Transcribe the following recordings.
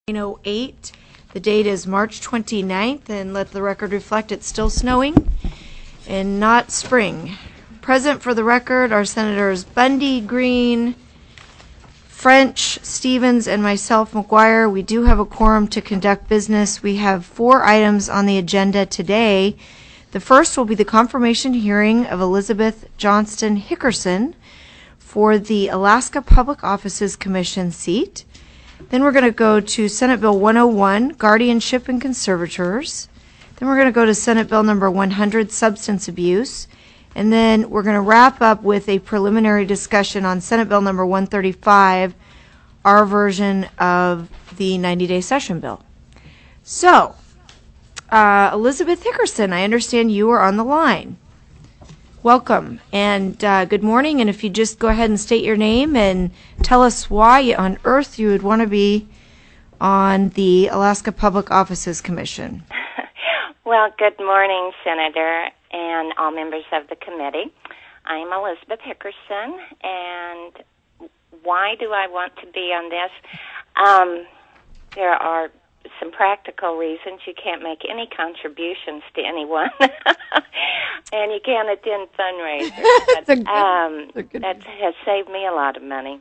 9:08. The date is March 29th, and let the record reflect it's still snowing and not spring. Present for the record are Senators Bundy, Green, French, Stevens, and myself, McGuire. We do have a quorum to conduct business. We have 4 items on the agenda today. The first will be the confirmation hearing of Elizabeth Johnston Hickerson for the Alaska Public Offices Commission seat. Then we're going to go to Senate Bill 101, Guardianship and Conservators. Then we're going to go to Senate Bill number 100, Substance Abuse. And then we're going to wrap up with a preliminary discussion on Senate Bill number 135, our version of the 90-day session bill. So, Elizabeth Hickerson, I understand you are on the line. Welcome, and good morning, and if you just go ahead and state your name and tell us why on earth you would want to be on the Alaska Public Offices Commission. Well, good morning, Senator, and all members of the committee. I'm Elizabeth Hickerson, and why do I want to be on this? There are some practical reasons. You can't make any contributions to anyone, and you can't attend fundraisers. That has saved me a lot of money.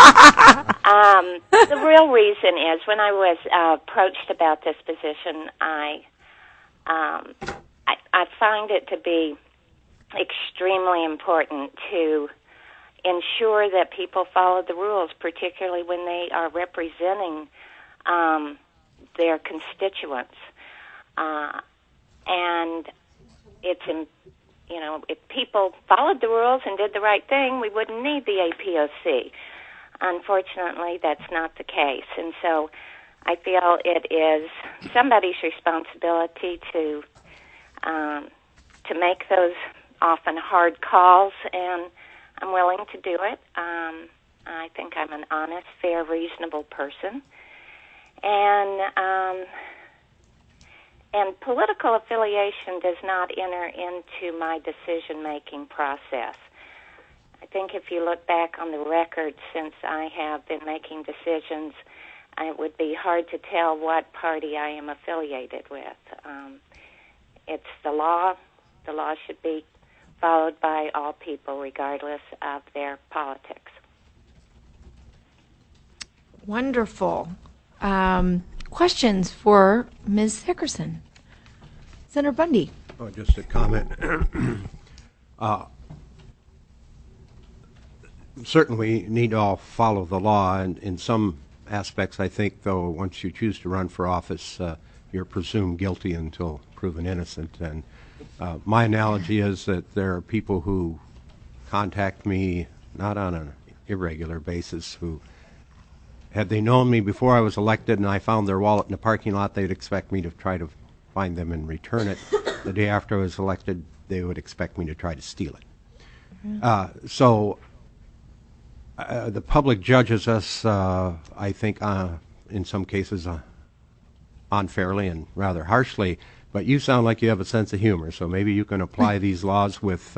The real reason is when I was approached about this position, I find it to be extremely important to ensure that people follow the rules, particularly when they are representing their constituents, and it's if people followed the rules and did the right thing, we wouldn't need the APOC. Unfortunately, that's not the case, and so I feel it is somebody's responsibility to make those often hard calls, and I'm willing to do it. I think I'm an honest, fair, reasonable person. And political affiliation does not enter into my decision-making process. I think if you look back on the record since I have been making decisions, it would be hard to tell what party I am affiliated with. It's the law. The law should be followed by all people, regardless of their politics. Wonderful. Questions for Ms. Hickerson? Senator Bundy. Oh, just a comment. Certainly we need to all follow the law, and in some aspects I think, though, once you choose to run for office, you're presumed guilty until proven innocent. And my analogy is that there are people who contact me not on an irregular basis who, had they known me before I was elected and I found their wallet in the parking lot, they'd expect me to try to find them and return it. The day after I was elected, they would expect me to try to steal it. So the public judges us, I think, in some cases unfairly and rather harshly, but you sound like you have a sense of humor, so maybe you can apply these laws with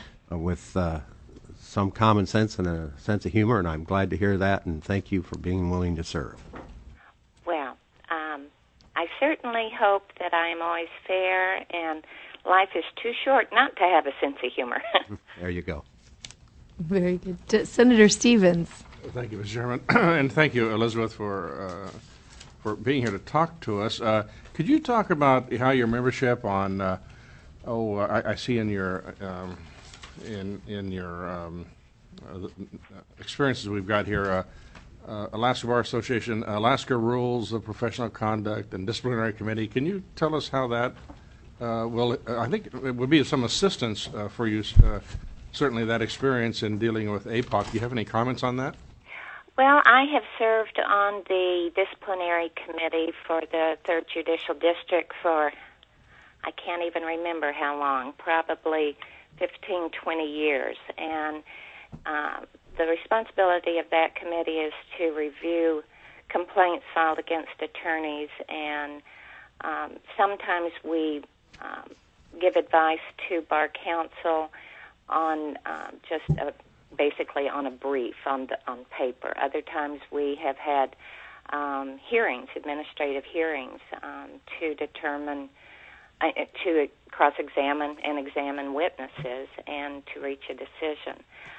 some common sense and a sense of humor, and I'm glad to hear that, and thank you for being willing to serve. Well, I certainly hope that I am always fair, and life is too short not to have a sense of humor. There you go. Very good. Senator Stevens. Thank you, Mr. Chairman, and thank you, Elizabeth, for being here to talk to us. Could you talk about how your membership on, I see in your in your experiences we've got here, Alaska Bar Association, Alaska Rules of Professional Conduct, and Disciplinary Committee. Can you tell us how that will, I think it would be of some assistance for you, certainly that experience in dealing with APOC. Do you have any comments on that? Well, I have served on the Disciplinary Committee for the 3rd Judicial District for, I can't even remember how long, probably 15, 20 years. And the responsibility of that committee is to review complaints filed against attorneys, and sometimes we give advice to bar counsel on basically on a brief on paper. Other times we have had administrative hearings, to determine, to cross-examine and examine witnesses and to reach a decision.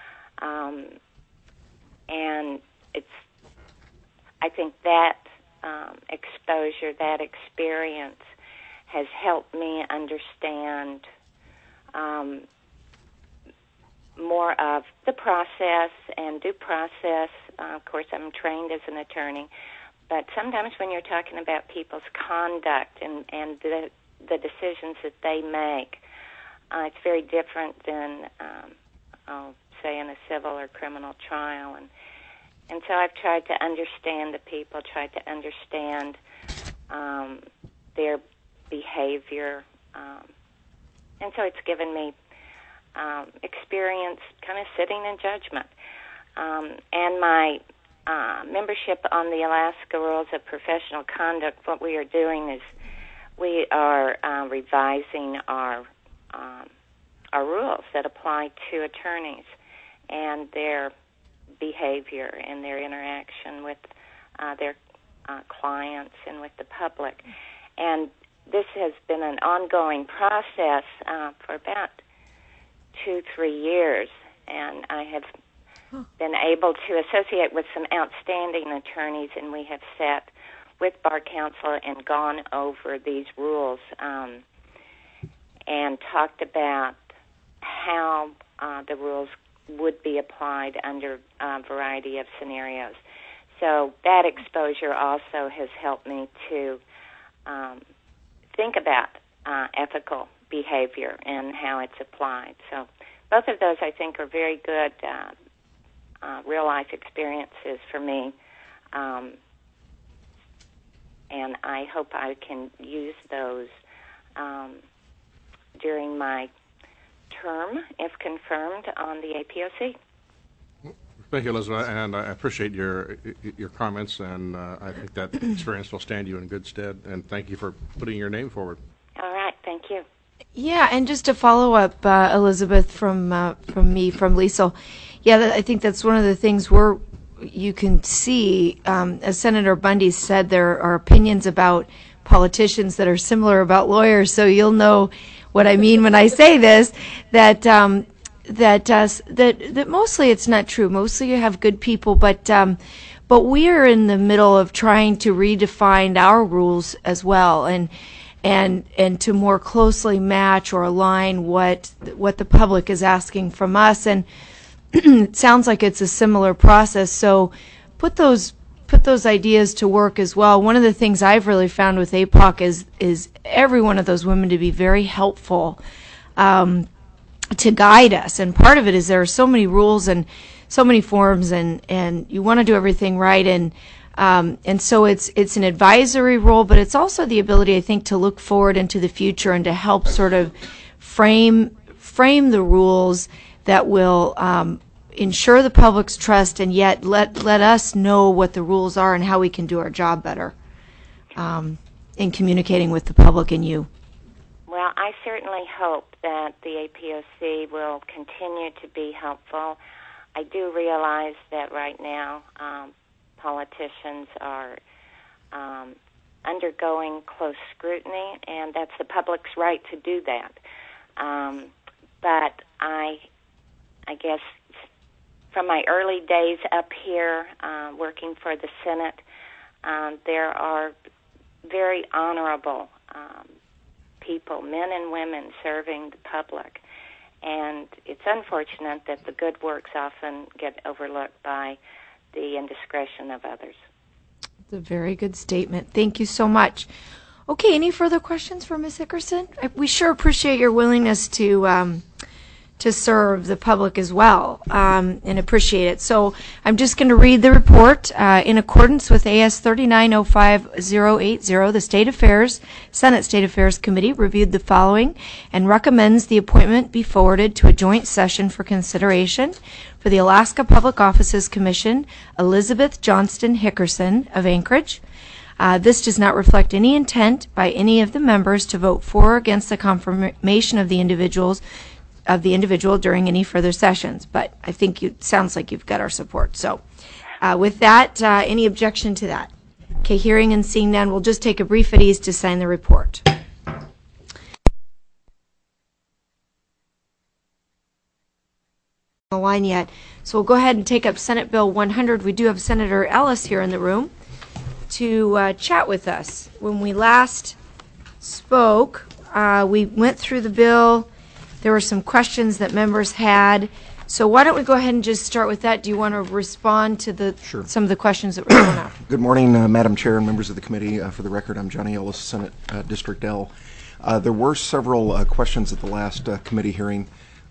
And I think that exposure, that experience has helped me understand more of the process and due process. Of course, I'm trained as an attorney, but sometimes when you're talking about people's conduct and the decisions that they make, it's very different than, say, in a civil or criminal trial. And so I've tried to understand the people, tried to understand their behavior, and so it's given me experience kind of sitting in judgment. And my membership on the Alaska Rules of Professional Conduct, what we are doing is we are revising our rules that apply to attorneys and their behavior and their interaction with their clients and with the public. And this has been an ongoing process for about 2-3 years, and I have been able to associate with some outstanding attorneys, and we have sat with Bar Council and gone over these rules and talked about how the rules would be applied under a variety of scenarios. So that exposure also has helped me to think about ethical behavior and how it's applied. So both of those, I think, are very good real-life experiences for me, and I hope I can use those during my term, if confirmed, on the APOC. Thank you, Elizabeth, and I appreciate your comments, and I think that experience will stand you in good stead, and thank you for putting your name forward. All right, thank you. Yeah, and just to follow up, Elizabeth, from Liesl, yeah, I think that's one of the things where you can see, as Senator Bundy said, there are opinions about politicians that are similar about lawyers, so you'll know what I mean when I say this, that mostly it's not true. Mostly you have good people, but we are in the middle of trying to redefine our rules as well, and to more closely match or align what the public is asking from us. And it sounds like it's a similar process. So put those ideas to work as well. One of the things I've really found with APOC is every one of those women to be very helpful to guide us. And part of it is there are so many rules and so many forms, and you want to do everything right. And so it's an advisory role, but it's also the ability, I think, to look forward into the future and to help sort of frame the rules that will ensure the public's trust, and yet let us know what the rules are and how we can do our job better in communicating with the public and you. Well, I certainly hope that the APOC will continue to be helpful. I do realize that right now politicians are undergoing close scrutiny, and that's the public's right to do that. But I guess from my early days up here working for the Senate, there are very honorable people, men and women, serving the public. And it's unfortunate that the good works often get overlooked by the indiscretion of others. It's a very good statement. Thank you so much. Okay, any further questions for Ms. Hickerson? We sure appreciate your willingness to serve the public as well, and appreciate it. So I'm just going to read the report. In accordance with AS 3905080, the Senate State Affairs Committee reviewed the following and recommends the appointment be forwarded to a joint session for consideration for the Alaska Public Offices Commission, Elizabeth Johnston Hickerson of Anchorage. This does not reflect any intent by any of the members to vote for or against the confirmation of the individual during any further sessions, but I think it sounds like you've got our support. So with that, any objection to that? Okay, hearing and seeing none, we'll just take a brief at ease to sign the report. The line yet, so we'll go ahead and take up Senate Bill 100. We do have Senator Ellis here in the room to chat with us. When we last spoke, we went through the bill. There were some questions that members had. So why don't we go ahead and just start with that? Do you want to respond to some of the questions that were thrown out? Good morning, Madam Chair and members of the committee. For the record, I'm Johnny Ellis, Senate District L. There were several questions at the last committee hearing.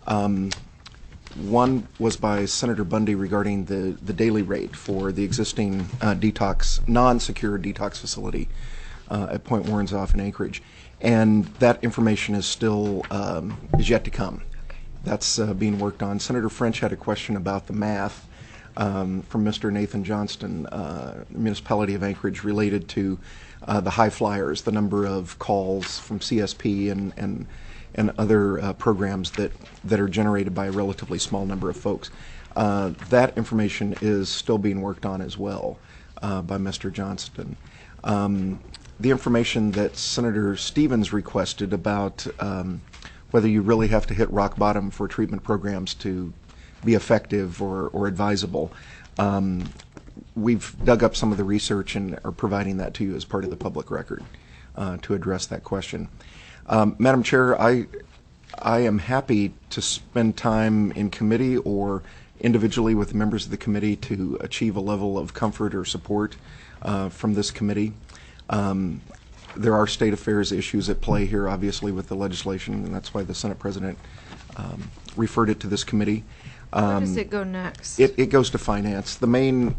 One was by Senator Bundy regarding the daily rate for the existing non-secure detox facility at Point Warrenzoff in Anchorage. And that information is still is yet to come. That's being worked on. Senator French had a question about the math from Mr. Nathan Johnston, municipality of Anchorage, related to the high flyers, the number of calls from CSP and other programs that are generated by a relatively small number of folks. That information is still being worked on as well by Mr. Johnston. The information that Senator Stevens requested about whether you really have to hit rock bottom for treatment programs to be effective or advisable. We've dug up some of the research and are providing that to you as part of the public record to address that question. Madam Chair, I am happy to spend time in committee or individually with members of the committee to achieve a level of comfort or support from this committee. There are state affairs issues at play here, obviously, with the legislation, and that's why the Senate President referred it to this committee. Where does it go next? It goes to finance. The main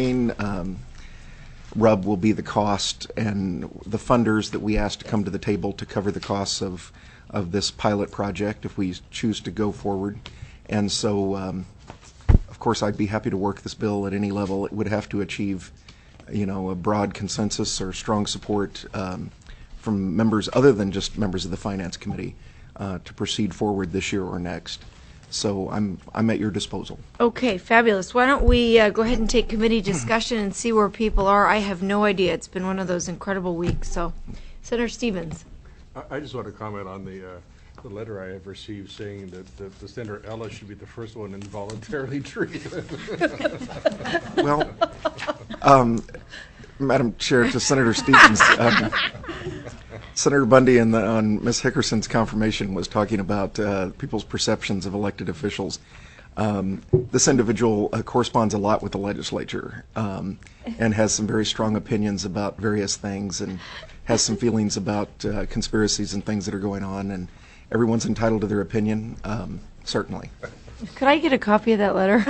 rub will be the cost and the funders that we asked to come to the table to cover the costs of this pilot project if we choose to go forward. And so, of course, I'd be happy to work this bill at any level. It would have to achieve a broad consensus or strong support from members other than just members of the Finance Committee to proceed forward this year or next. So I'm at your disposal. Okay, fabulous. Why don't we go ahead and take committee discussion and see where people are. I have no idea. It's been one of those incredible weeks. So, Senator Stevens. I just want to comment on the letter I have received saying that the Senator Ellis should be the first one involuntarily treated. Well, Madam Chair, to Senator Stevens, Senator Bundy on Ms. Hickerson's confirmation was talking about people's perceptions of elected officials. This individual corresponds a lot with the legislature and has some very strong opinions about various things and has some feelings about conspiracies and things that are going on, and everyone's entitled to their opinion, certainly. Could I get a copy of that letter?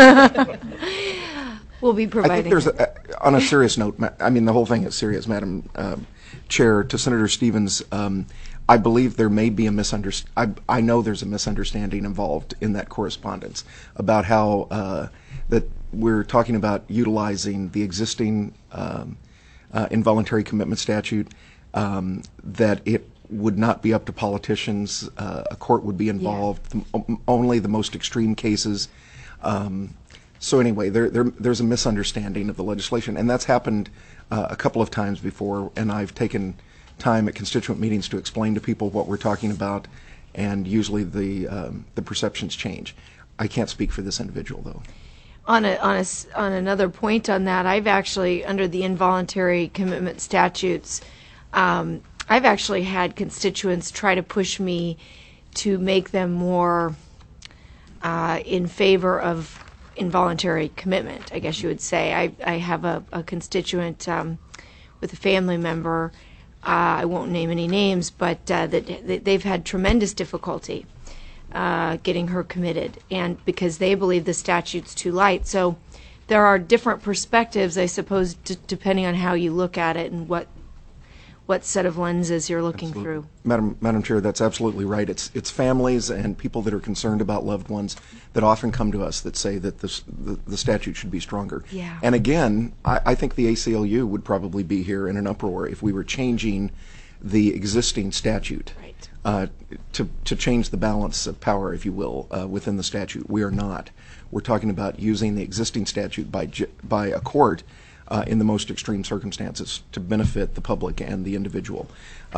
We'll be providing. I think there's, on a serious note, I mean, the whole thing is serious, Madam Chair, to Senator Stevens, I believe there may be a misunderstanding. I know there's a misunderstanding involved in that correspondence about how that we're talking about utilizing the existing involuntary commitment statute, that it would not be up to politicians. A court would be involved, only the most extreme cases. So anyway, there's a misunderstanding of the legislation, and that's happened a couple of times before, and I've taken time at constituent meetings to explain to people what we're talking about, and usually the perceptions change. I can't speak for this individual, though. On another point on that, I've actually, under the involuntary commitment statutes, I've actually had constituents try to push me to make them more in favor of involuntary commitment, I guess you would say. I have a constituent with a family member, I won't name any names, but that they've had tremendous difficulty getting her committed, and because they believe the statute's too light. So there are different perspectives, I suppose, depending on how you look at it and what set of lenses you're looking through. Madam Chair, that's absolutely right. It's families and people that are concerned about loved ones that often come to us that say that the statute should be stronger. Yeah. And again, I think the ACLU would probably be here in an uproar if we were changing the existing statute. Right. To change the balance of power, if you will, within the statute. We are not. We're talking about using the existing statute by a court in the most extreme circumstances to benefit the public and the individual.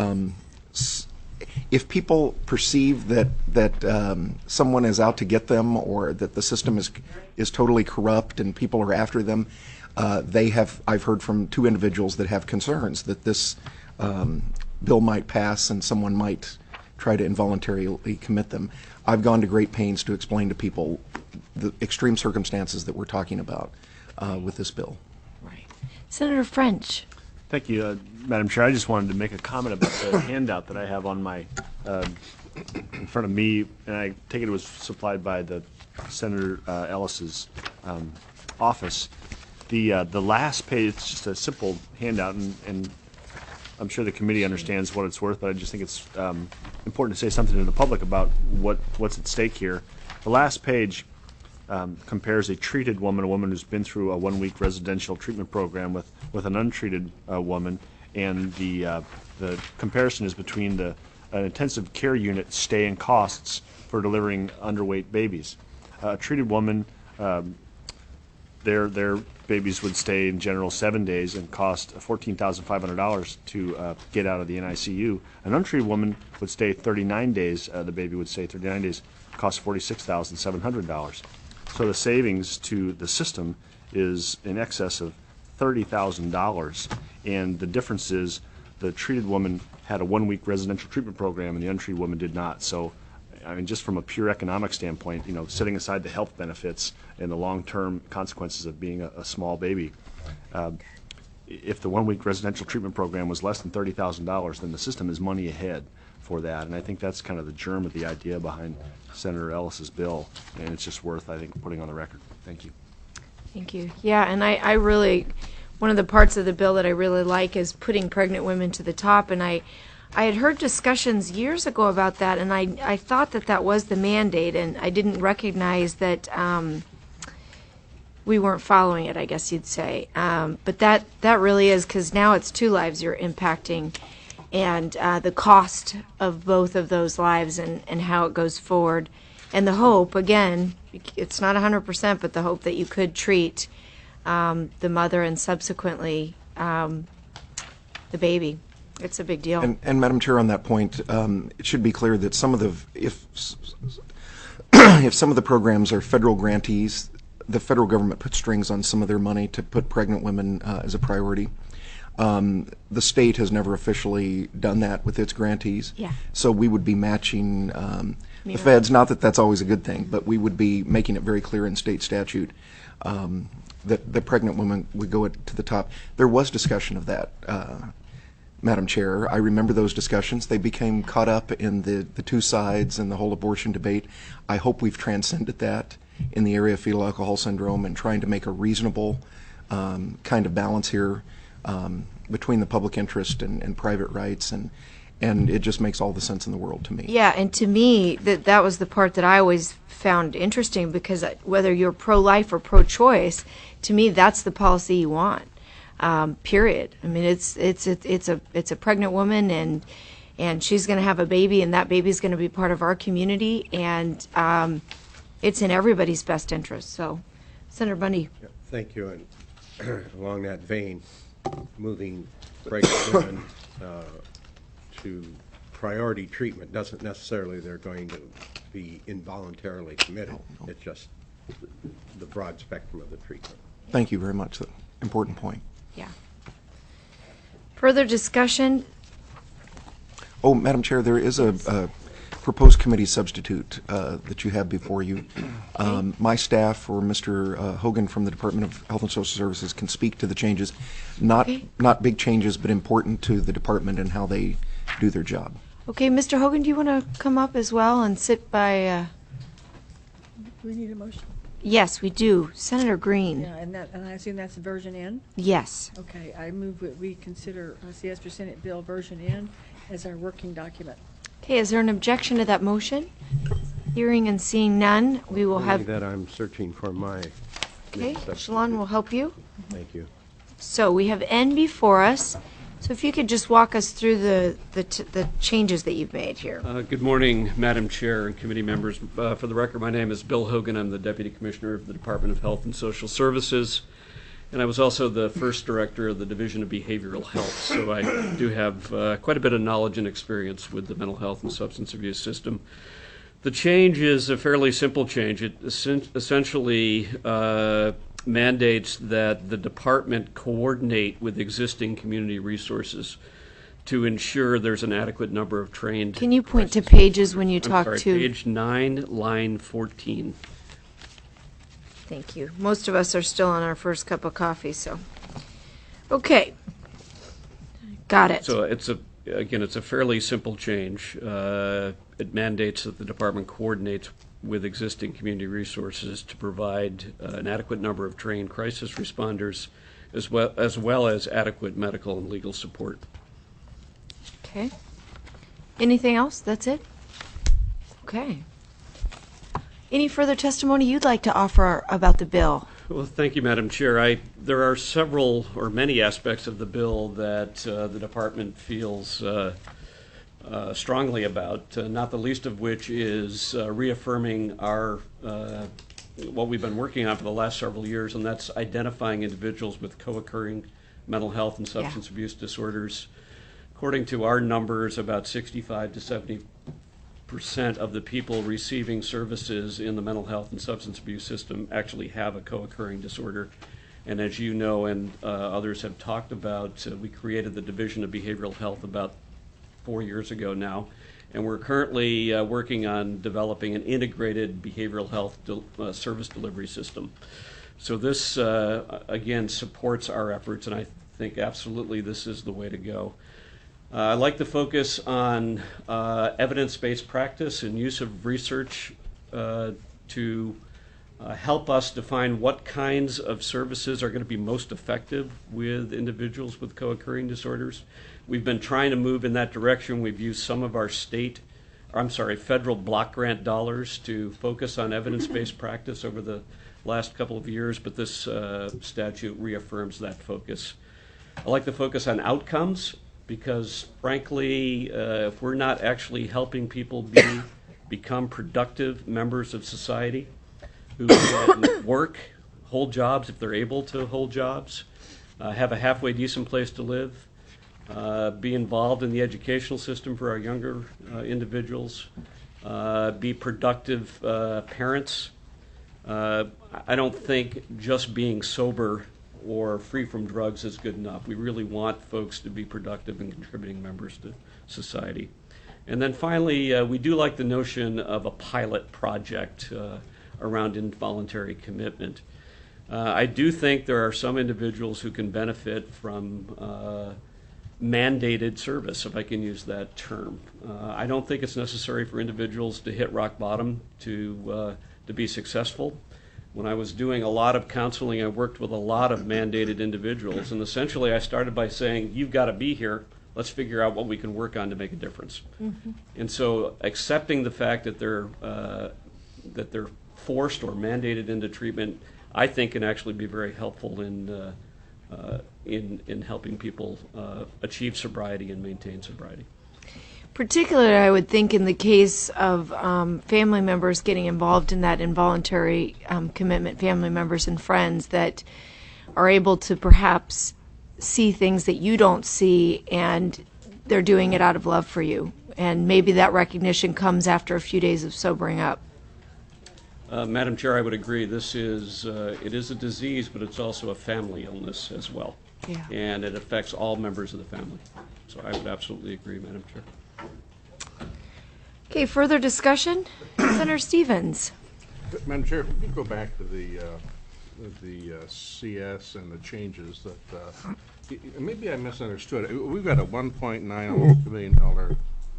If people perceive that someone is out to get them, or that the system is totally corrupt and people are after them, I've heard from 2 individuals that have concerns that this bill might pass and someone might try to involuntarily commit them. I've gone to great pains to explain to people the extreme circumstances that we're talking about with this bill. Right. Senator French. Thank you, Madam Chair. I just wanted to make a comment about the handout that I have on my in front of me, and I take it was supplied by the Senator Ellis's office. The last page, it's just a simple handout, and I'm sure the committee understands what it's worth, but I just think it's important to say something to the public about what's at stake here. The last page compares a treated woman, a woman who's been through a 1-week residential treatment program, with an untreated woman, and the comparison is between an intensive care unit stay and costs for delivering underweight babies. A treated woman, their babies would stay in general 7 days and cost $14,500 to get out of the NICU. An untreated woman would stay 39 days. The baby would stay 39 days, cost $46,700. So the savings to the system is in excess of $30,000, and the difference is the treated woman had a 1-week residential treatment program and the untreated woman did not. So, I mean, just from a pure economic standpoint, setting aside the health benefits and the long-term consequences of being a small baby, if the 1-week residential treatment program was less than $30,000, then the system is money ahead for that. And I think that's kind of the germ of the idea behind Senator Ellis's bill, and it's just worth, I think, putting on the record. Thank you. Thank you. Yeah, and I really, one of the parts of the bill that I really like is putting pregnant women to the top, and I had heard discussions years ago about that, and I thought that was the mandate, and I didn't recognize that we weren't following it, I guess you'd say. But that really is, because now it's 2 lives you're impacting, and the cost of both of those lives and how it goes forward. And the hope, again, it's not 100%, but the hope that you could treat the mother and subsequently the baby. It's a big deal. And Madam Chair, on that point, it should be clear that some of the, if some of the programs are federal grantees, the federal government puts strings on some of their money to put pregnant women as a priority. The state has never officially done that with its grantees. Yeah. So we would be matching the feds, not that that's always a good thing, but we would be making it very clear in state statute that the pregnant woman would go to the top. There was discussion of that, Madam Chair. I remember those discussions. They became caught up in the 2 sides and the whole abortion debate. I hope we've transcended that in the area of fetal alcohol syndrome and trying to make a reasonable kind of balance here between the public interest and private rights, and it just makes all the sense in the world to me. Yeah, and to me, that was the part that I always found interesting, because whether you're pro-life or pro-choice, to me that's the policy you want. Period. I mean, it's a pregnant woman, and she's going to have a baby, and that baby's going to be part of our community, and it's in everybody's best interest. So, Senator Bundy. Yeah, thank you. And along that vein, moving pregnant women to priority treatment doesn't necessarily they're going to be involuntarily committed. No. It's just the broad spectrum of the treatment. Thank you very much. That's an important point. Yeah. Further discussion? Oh, Madam Chair, there is a proposed committee substitute that you have before you. My staff or Mr. Hogan from the Department of Health and Social Services can speak to the changes. Not big changes, but important to the department and how they do their job. Okay, Mr. Hogan, do you want to come up as well and sit by? Do we need a motion? Yes, we do. Senator Green. Yeah, and I assume that's version N? Yes. Okay, I move that we consider CS for Senate Bill version N as our working document. Okay, is there an objection to that motion? Hearing and seeing none, we will have. That I'm searching for my. Okay, Shalon will help you. Thank you. So we have N before us. So if you could just walk us through the changes that you've made here. Good morning, Madam Chair and committee members. For the record, my name is Bill Hogan. I'm the Deputy Commissioner of the Department of Health and Social Services. And I was also the first director of the Division of Behavioral Health, so I do have quite a bit of knowledge and experience with the mental health and substance abuse system. The change is a fairly simple change. It essentially mandates that the department coordinate with existing community resources to ensure there's an adequate number of trained. Can you point to pages when you talk to? Page 9, line 14. Thank you. Most of us are still on our first cup of coffee, so. Okay. Got it. So it's a fairly simple change. It mandates that the department coordinates with existing community resources to provide an adequate number of trained crisis responders, as well as adequate medical and legal support. Okay. Anything else? That's it? Okay. Any further testimony you'd like to offer about the bill? Well, thank you, Madam Chair. There are several or many aspects of the bill that the department feels strongly about, not the least of which is reaffirming what we've been working on for the last several years, and that's identifying individuals with co-occurring mental health and substance abuse disorders. According to our numbers, about 65 to 70% of the people receiving services in the mental health and substance abuse system actually have a co-occurring disorder. And as you know, and others have talked about, we created the Division of Behavioral Health about 4 years ago now, and we're currently working on developing an integrated behavioral health service delivery system. So this, again, supports our efforts, and I think absolutely this is the way to go. I like the focus on evidence-based practice and use of research to help us define what kinds of services are going to be most effective with individuals with co-occurring disorders. We've been trying to move in that direction. We've used some of our federal block grant dollars to focus on evidence-based practice over the last couple of years, but this statute reaffirms that focus. I like the focus on outcomes, because frankly, if we're not actually helping people become productive members of society who can work, hold jobs if they're able to hold jobs, have a halfway decent place to live, be involved in the educational system for our younger individuals, be productive parents, I don't think just being sober or free from drugs is good enough. We really want folks to be productive and contributing members to society. And then finally, we do like the notion of a pilot project around involuntary commitment. I do think there are some individuals who can benefit from mandated service, if I can use that term. I don't think it's necessary for individuals to hit rock bottom to be successful. When I was doing a lot of counseling, I worked with a lot of mandated individuals, and essentially I started by saying, you've got to be here. Let's figure out what we can work on to make a difference. Mm-hmm. And so accepting the fact that they're forced or mandated into treatment, I think can actually be very helpful in helping people achieve sobriety and maintain sobriety. Particularly, I would think in the case of family members getting involved in that involuntary commitment, family members and friends that are able to perhaps see things that you don't see, and they're doing it out of love for you. And maybe that recognition comes after a few days of sobering up. Madam Chair, I would agree. It is a disease, but it's also a family illness as well. Yeah. And it affects all members of the family. So I would absolutely agree, Madam Chair. Okay, further discussion? Senator Stevens. Madam Chair, if we could go back to the CS and the changes that maybe I misunderstood. We've got a $1.9 almost $2 million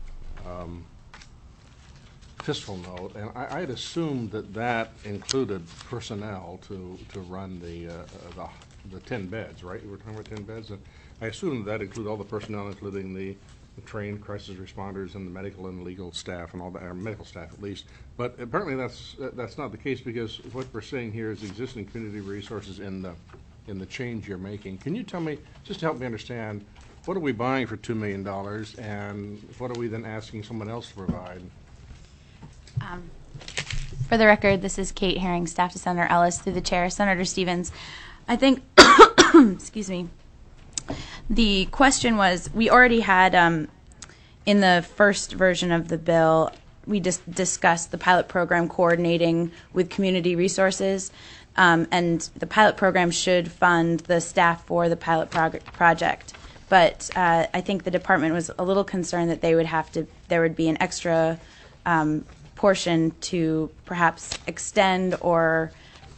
fiscal note, and I had assumed that included personnel to run the 10 beds, right? We're talking about 10 beds, and I assumed that included all the personnel, including the trained crisis responders and the medical and legal staff and all that, or medical staff at least. But apparently that's not the case, because what we're seeing here is existing community resources in the change you're making. Can you tell me, just to help me understand, what are we buying for $2 million, and what are we then asking someone else to provide? For the record, this is Kate Herring, staff to Senator Ellis, through the chair. Senator Stevens, I think, excuse me, the question was, we already had, in the first version of the bill, we just discussed the pilot program coordinating with community resources, and the pilot program should fund the staff for the pilot project. But I think the department was a little concerned that there would be an extra portion to perhaps extend or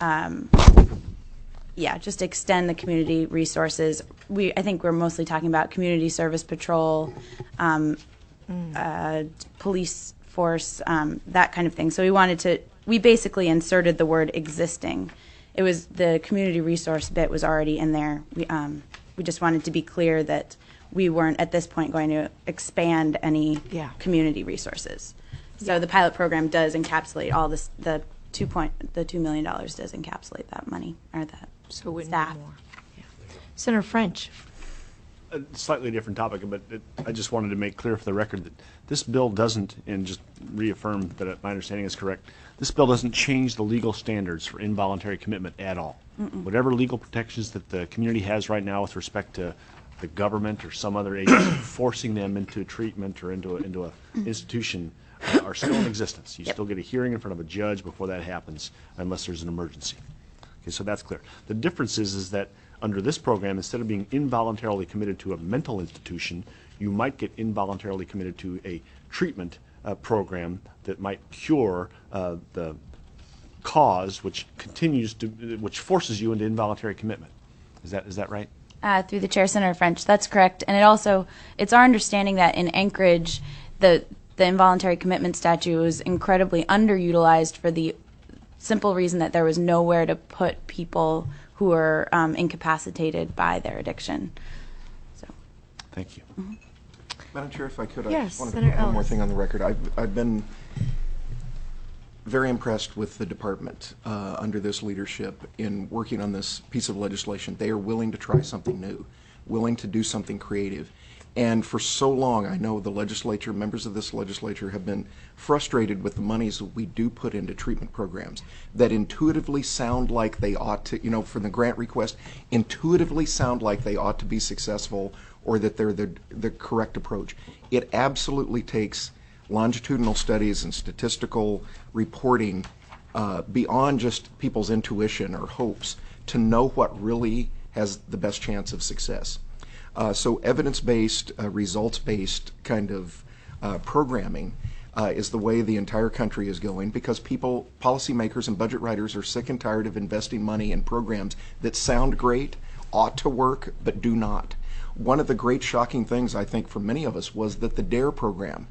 just extend the community resources. I think we're mostly talking about community service patrol, police force, that kind of thing. So we basically inserted the word existing. It was the community resource bit was already in there. We just wanted to be clear that we weren't at this point going to expand any community resources. So the pilot program does encapsulate all this. The $2 million does encapsulate that money or that staff. More. Yeah. Senator French. A slightly different topic, but I just wanted to make clear for the record that this bill doesn't, and just reaffirm that my understanding is correct, this bill doesn't change the legal standards for involuntary commitment at all. Whatever legal protections that the community has right now with respect to the government or some other agency forcing them into treatment or into a institution are still in existence. You still get a hearing in front of a judge before that happens unless there's an emergency. Okay, so that's clear. The difference is that under this program, instead of being involuntarily committed to a mental institution, you might get involuntarily committed to a treatment program that might cure the cause, which forces you into involuntary commitment. Is that right? Through the chair, Senator French, that's correct. And it's our understanding that in Anchorage, the involuntary commitment statute was incredibly underutilized for the simple reason that there was nowhere to put people who are incapacitated by their addiction. So, thank you. Mm-hmm. Madam Chair, if I could, yes, I just want to Senator put one more Ellis. thing on the record. I've been very impressed with the department under this leadership in working on this piece of legislation. They are willing to try something new, willing to do something creative. And for so long, I know the legislature, members of this legislature, have been frustrated with the monies that we do put into treatment programs that intuitively sound like they ought to, for the grant request, intuitively sound like they ought to be successful or that they're the correct approach. It absolutely takes longitudinal studies and statistical reporting beyond just people's intuition or hopes to know what really has the best chance of success. So evidence-based, results-based kind of programming is the way the entire country is going because policymakers and budget writers are sick and tired of investing money in programs that sound great, ought to work, but do not. One of the great shocking things, I think, for many of us was that the DARE program,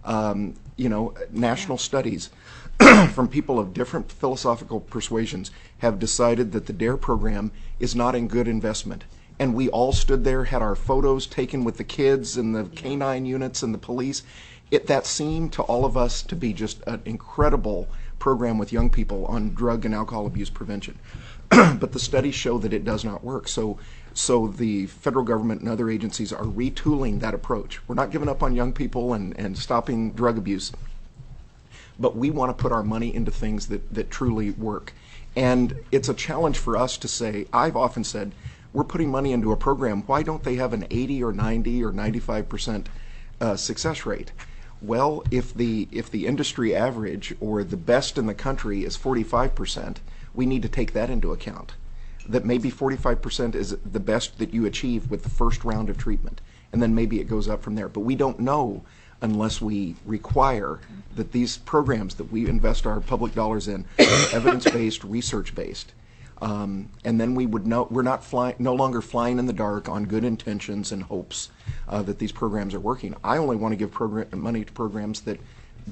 national studies from people of different philosophical persuasions have decided that the DARE program is not in good investment. And we all stood there, had our photos taken with the kids and the canine units and the police. That seemed to all of us to be just an incredible program with young people on drug and alcohol abuse prevention. But the studies show that it does not work. So the federal government and other agencies are retooling that approach. We're not giving up on young people and stopping drug abuse. But we want to put our money into things that truly work. And it's a challenge for us to say, I've often said, we're putting money into a program, why don't they have an 80 or 90 or 95% success rate? Well, if the industry average or the best in the country is 45%, we need to take that into account. That maybe 45% is the best that you achieve with the first round of treatment, and then maybe it goes up from there. But we don't know unless we require that these programs that we invest our public dollars in are evidence-based, research-based. And then we would know we're no longer flying in the dark on good intentions and hopes that these programs are working. I only want to give money to programs that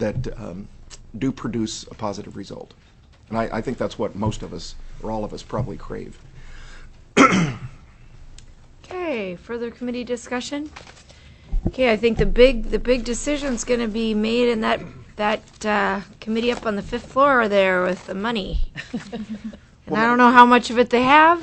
do produce a positive result. And I think that's what most of us, or all of us, probably crave. Okay, further committee discussion? Okay, I think the big decision's going to be made in that committee up on the 5th floor there with the money. And I don't know how much of it they have.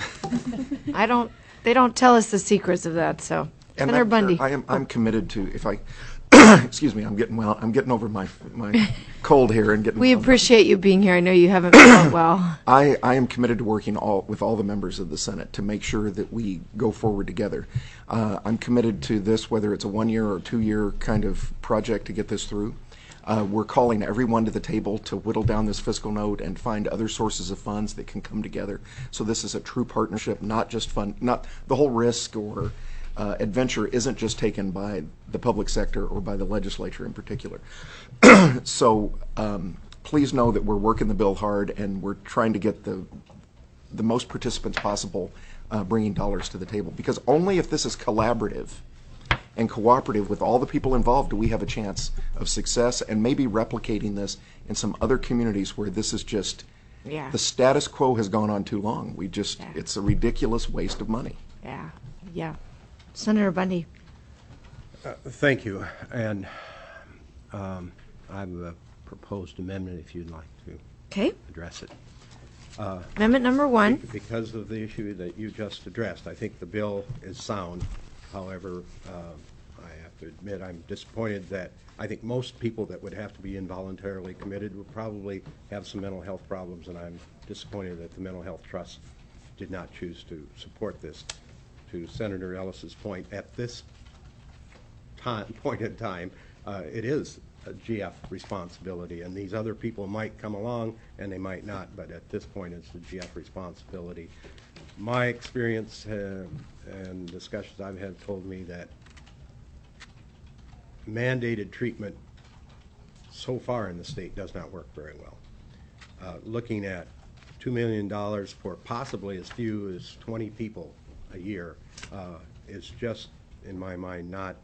They don't tell us the secrets of that. So, Senator Bundy. I'm committed to, if I excuse me, I'm getting over my cold here and getting. We appreciate you being here. I know you haven't felt well. I am committed to working with all the members of the Senate to make sure that we go forward together. I'm committed to this, whether it's a 1-year or 2-year kind of project to get this through. We're calling everyone to the table to whittle down this fiscal note and find other sources of funds that can come together. So this is a true partnership, not just fun, not the whole risk or adventure isn't just taken by the public sector or by the legislature in particular. So please know that we're working the bill hard and we're trying to get the most participants possible bringing dollars to the table, because only if this is collaborative and cooperative with all the people involved do we have a chance of success and maybe replicating this in some other communities where this is just the status quo has gone on too long. It's a ridiculous waste of money. Yeah. Senator Bundy. Thank you. And I have a proposed amendment if you'd like to address it. Amendment number 1. Because of the issue that you just addressed, I think the bill is sound. However, I have to admit I'm disappointed that I think most people that would have to be involuntarily committed would probably have some mental health problems, and I'm disappointed that the Mental Health Trust did not choose to support this. To Senator Ellis's point, at this point in time, it is a GF responsibility, and these other people might come along and they might not, but at this point it's the GF responsibility. My experience and discussions I've had told me that mandated treatment so far in the state does not work very well. Looking at $2 million for possibly as few as 20 people a year is just, in my mind, not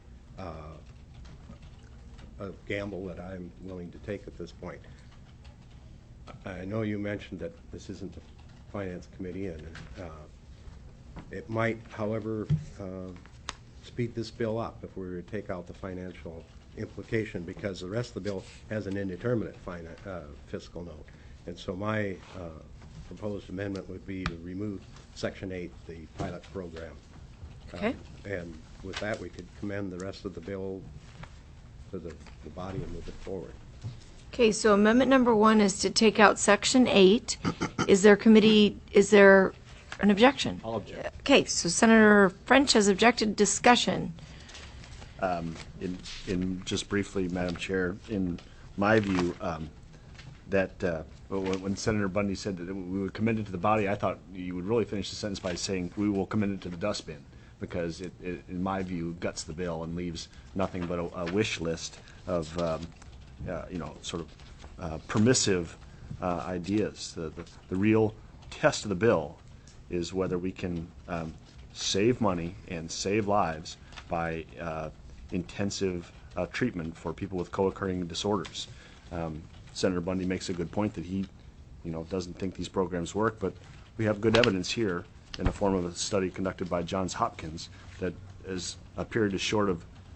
a gamble that I'm willing to take at this point. I know you mentioned that this isn't the Finance Committee, and it might, however, speed this bill up if we were to take out the financial implication, because the rest of the bill has an indeterminate fiscal note. And so my proposed amendment would be to remove Section 8, the pilot program. Okay. And with that, we could commend the rest of the bill to the body and move it forward. Okay, so amendment number 1 is to take out Section 8. Is there an objection? I'll object. Okay, so Senator French has objected. Discussion. In just briefly, Madam Chair, in my view, that when Senator Bundy said that we would commend it to the body, I thought you would really finish the sentence by saying we will commend it to the dustbin, because it in my view, guts the bill and leaves nothing but a wish list of sort of permissive ideas. The real test of the bill is whether we can save money and save lives by intensive treatment for people with co-occurring disorders. Senator Bundy makes a good point that he, doesn't think these programs work, but we have good evidence here in the form of a study conducted by Johns Hopkins that is a period as short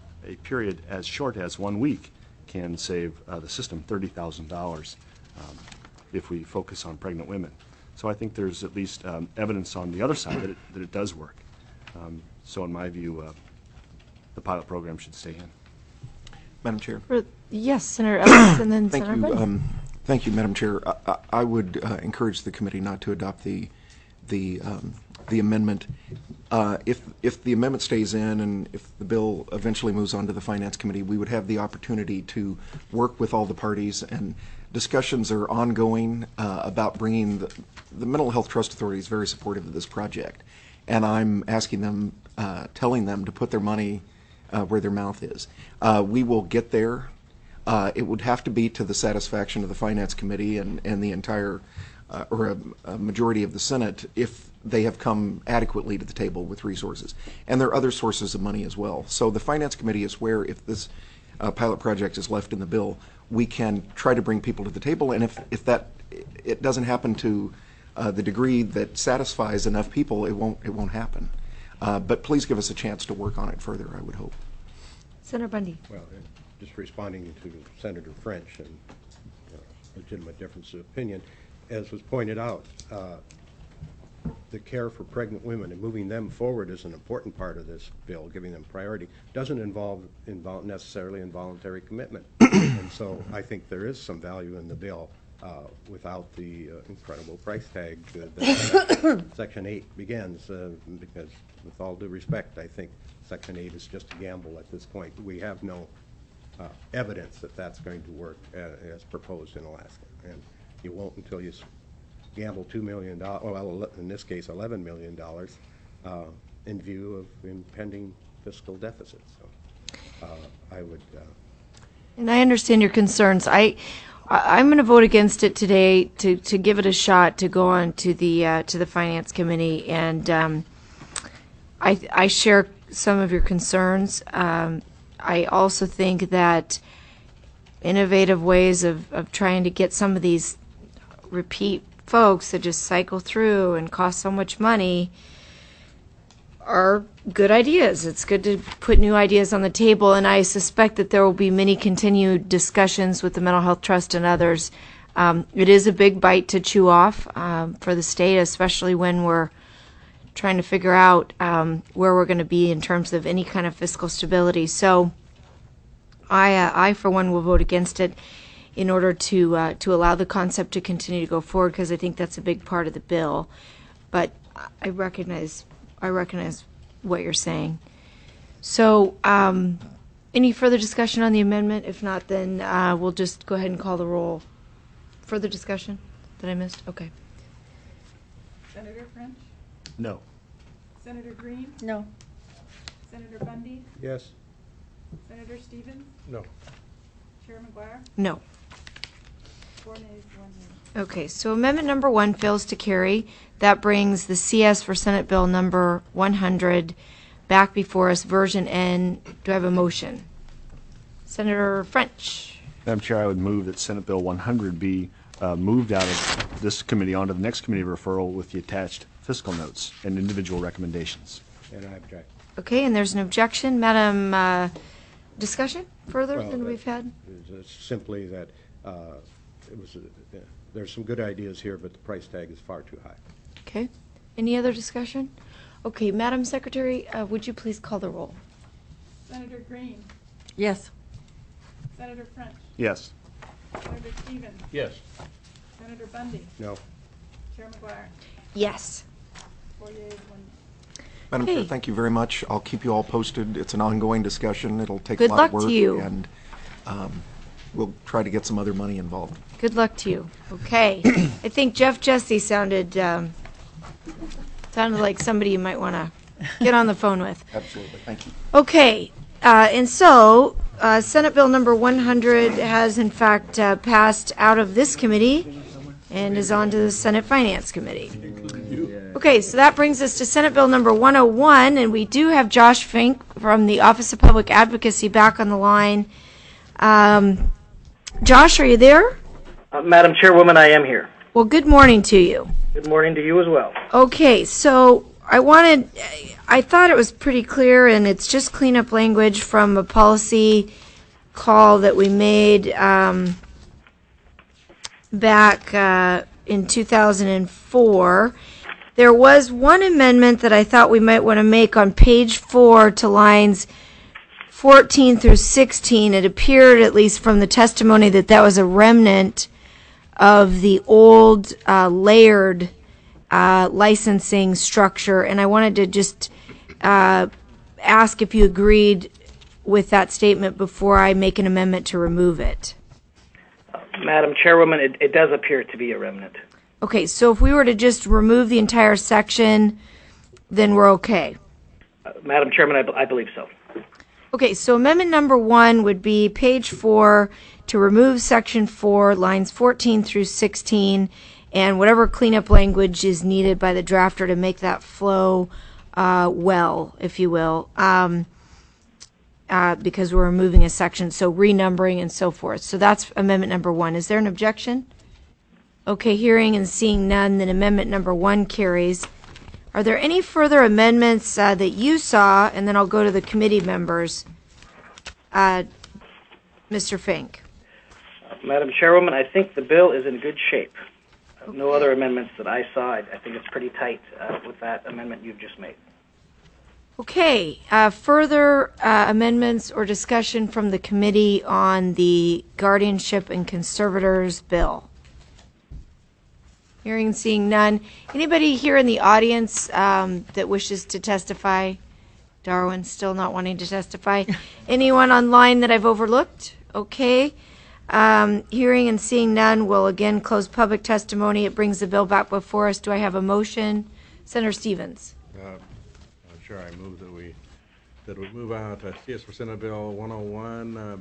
as 1 week can save the system $30,000 if we focus on pregnant women. So I think there's at least evidence on the other side that it does work. So in my view, the pilot program should stay in. Madam Chair. Yes, Senator Ellis, and then Thank Senator Bundy. Thank you, Madam Chair. I would encourage the committee not to adopt the amendment. If the amendment stays in and if the bill eventually moves on to the Finance Committee, we would have the opportunity to work with all the parties, and discussions are ongoing about bringing the Mental Health Trust Authority is very supportive of this project, and I'm asking them, telling them to put their money where their mouth is. We will get there. It would have to be to the satisfaction of the Finance Committee and the entire, or a majority of the Senate, if they have come adequately to the table with resources. And there are other sources of money as well. So the Finance Committee is where, if this pilot project is left in the bill, we can try to bring people to the table. And if it doesn't happen to the degree that satisfies enough people, it won't happen. But please give us a chance to work on it further, I would hope. Senator Bundy. Well, just responding to Senator French and legitimate difference of opinion, as was pointed out, the care for pregnant women and moving them forward is an important part of this bill, giving them priority, doesn't involve necessarily involuntary commitment. And so I think there is some value in the bill without the incredible price tag that Section 8 begins, because with all due respect, I think Section 8 is just a gamble at this point. We have no evidence that that's going to work as proposed in Alaska. And you won't until you gamble $2 million, well, in this case, $11 million, in view of impending fiscal deficits. So I would. And I understand your concerns. I'm going to vote against it today to give it a shot to go on to the Finance Committee, and I share some of your concerns. I also think that innovative ways of trying to get some of these repeat folks that just cycle through and cost so much money are good ideas. It's good to put new ideas on the table, and I suspect that there will be many continued discussions with the Mental Health Trust and others. It is a big bite to chew off for the state, especially when we're trying to figure out where we're going to be in terms of any kind of fiscal stability. So I for one, will vote against it in order to allow the concept to continue to go forward, because I think that's a big part of the bill. But I recognize what you're saying. So any further discussion on the amendment? If not, then we'll just go ahead and call the roll. Further discussion that I missed? Okay. Senator French? No. Senator Green? No. Senator Bundy? Yes. Senator Stevens? No. Chair McGuire? No. 4 nays, 1 nay. Okay, so amendment number 1 fails to carry. That brings the CS for Senate Bill number 100 back before us, version N. Do I have a motion? Senator French. Madam Chair, I would move that Senate Bill 100 be moved out of this committee onto the next committee referral with the attached fiscal notes and individual recommendations. And I object. Okay, and there's an objection. Madam, discussion further than we've had? It's simply that there's some good ideas here, but the price tag is far too high. Okay. Any other discussion? Okay, Madam Secretary, would you please call the roll? Senator Green? Yes. Senator French? Yes. Senator Stevens? Yes. Senator Bundy? No. Chair McGuire? Yes. 4 yeas, 1 nay. Madam Chair, Okay. thank you very much. I'll keep you all posted. It's an ongoing discussion. It'll take Good a lot of luck to work, you. and we'll try to get some other money involved. Good luck to you. Okay. I think Jeff Jesse sounded like somebody you might want to get on the phone with. Absolutely. Thank you. Okay. And so Senate Bill number 100 has in fact passed out of this committee and is on to the Senate Finance Committee. Okay, so that brings us to Senate Bill number 101, and we do have Josh Fink from the Office of Public Advocacy back on the line. Josh, are you there? Madam Chairwoman, I am here. Well, good morning to you. Good morning to you as well. Okay, so I thought it was pretty clear, and it's just cleanup language from a policy call that we made back in 2004. There was one amendment that I thought we might want to make on page 4 to lines 14 through 16. It appeared, at least from the testimony, that was a remnant of the old layered licensing structure, and I wanted to just ask if you agreed with that statement before I make an amendment to remove it. Madam Chairwoman, it does appear to be a remnant. Okay, so if we were to just remove the entire section, then we're okay. Madam Chairman, I believe so. Okay, so amendment number 1 would be page 4 to remove section 4, lines 14 through 16, and whatever cleanup language is needed by the drafter to make that flow well, if you will, because we're removing a section, so renumbering and so forth. So that's amendment number 1. Is there an objection? Okay, hearing and seeing none, then amendment number 1 carries. Are there any further amendments that you saw? And then I'll go to the committee members. Mr. Fink. Madam Chairwoman, I think the bill is in good shape. No other amendments that I saw. I think it's pretty tight with that amendment you've just made. Okay, further amendments or discussion from the committee on the guardianship and conservators bill? Hearing and seeing none. Anybody here in the audience that wishes to testify? Darwin still not wanting to testify. Anyone online that I've overlooked? Okay. Hearing and seeing none, we'll again close public testimony. It brings the bill back before us. Do I have a motion? Senator Stevens. Sure, I move that we move out CS for Senate Bill 101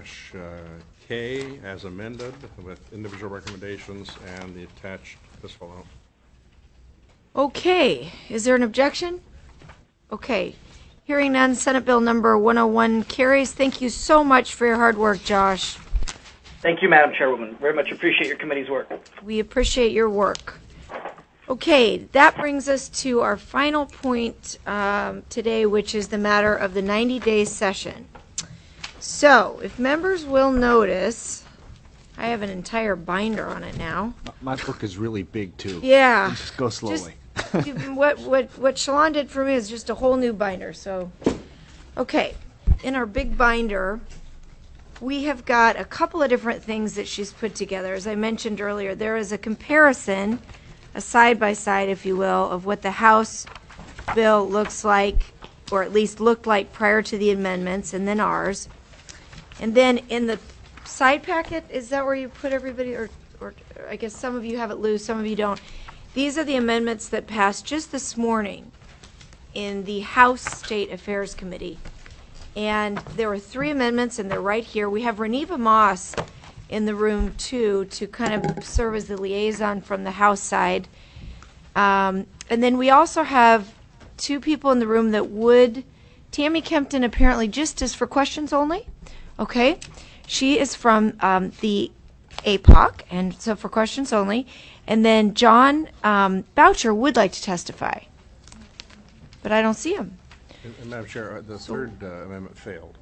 /K as amended with individual recommendations and the attached fiscal note. Okay, is there an objection? Okay, hearing none, Senate Bill number 101 carries. Thank you so much for your hard work, Josh. Thank you, Madam Chairwoman. Very much appreciate your committee's work. We appreciate your work. Okay, that brings us to our final point today, which is the matter of the 90-day session. So, if members will notice, I have an entire binder on it now. My book is really big, too. Yeah. Just go slowly. What Shalon did for me is just a whole new binder. So, okay, in our big binder, we have got a couple of different things that she's put together. As I mentioned earlier, there is a comparison, a side-by-side, if you will, of what the House bill looks like, or at least looked like prior to the amendments, and then ours. And then in the side packet, is that where you put everybody, or I guess some of you have it loose, some of you don't. These are the amendments that passed just this morning in the House State Affairs Committee. And there were 3 amendments, and they're right here. We have Reneva Moss in the room, too, to kind of serve as the liaison from the House side. And then we also have 2 people in the room that would, Tammy Kempton apparently just is for questions only. Okay. She is from the APOC, and so for questions only. And then John Boucher would like to testify, but I don't see him. And Madam Chair, the third amendment failed.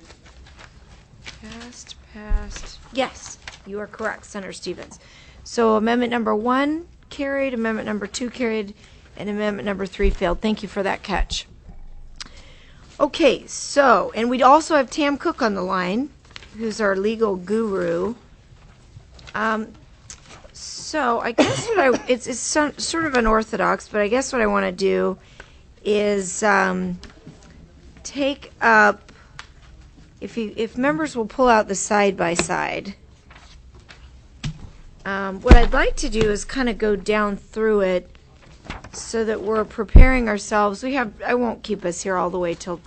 Passed. Yes, you are correct, Senator Stevens. So amendment number 1 carried, amendment number 2 carried, and amendment number 3 failed. Thank you for that catch. Okay, so, and we'd also have Tam Cook on the line, who's our legal guru. So I guess it's sort of unorthodox, but I guess what I want to do is take up, if members will pull out the side-by-side, what I'd like to do is kind of go down through it so that we're preparing ourselves. I won't keep us here all the way till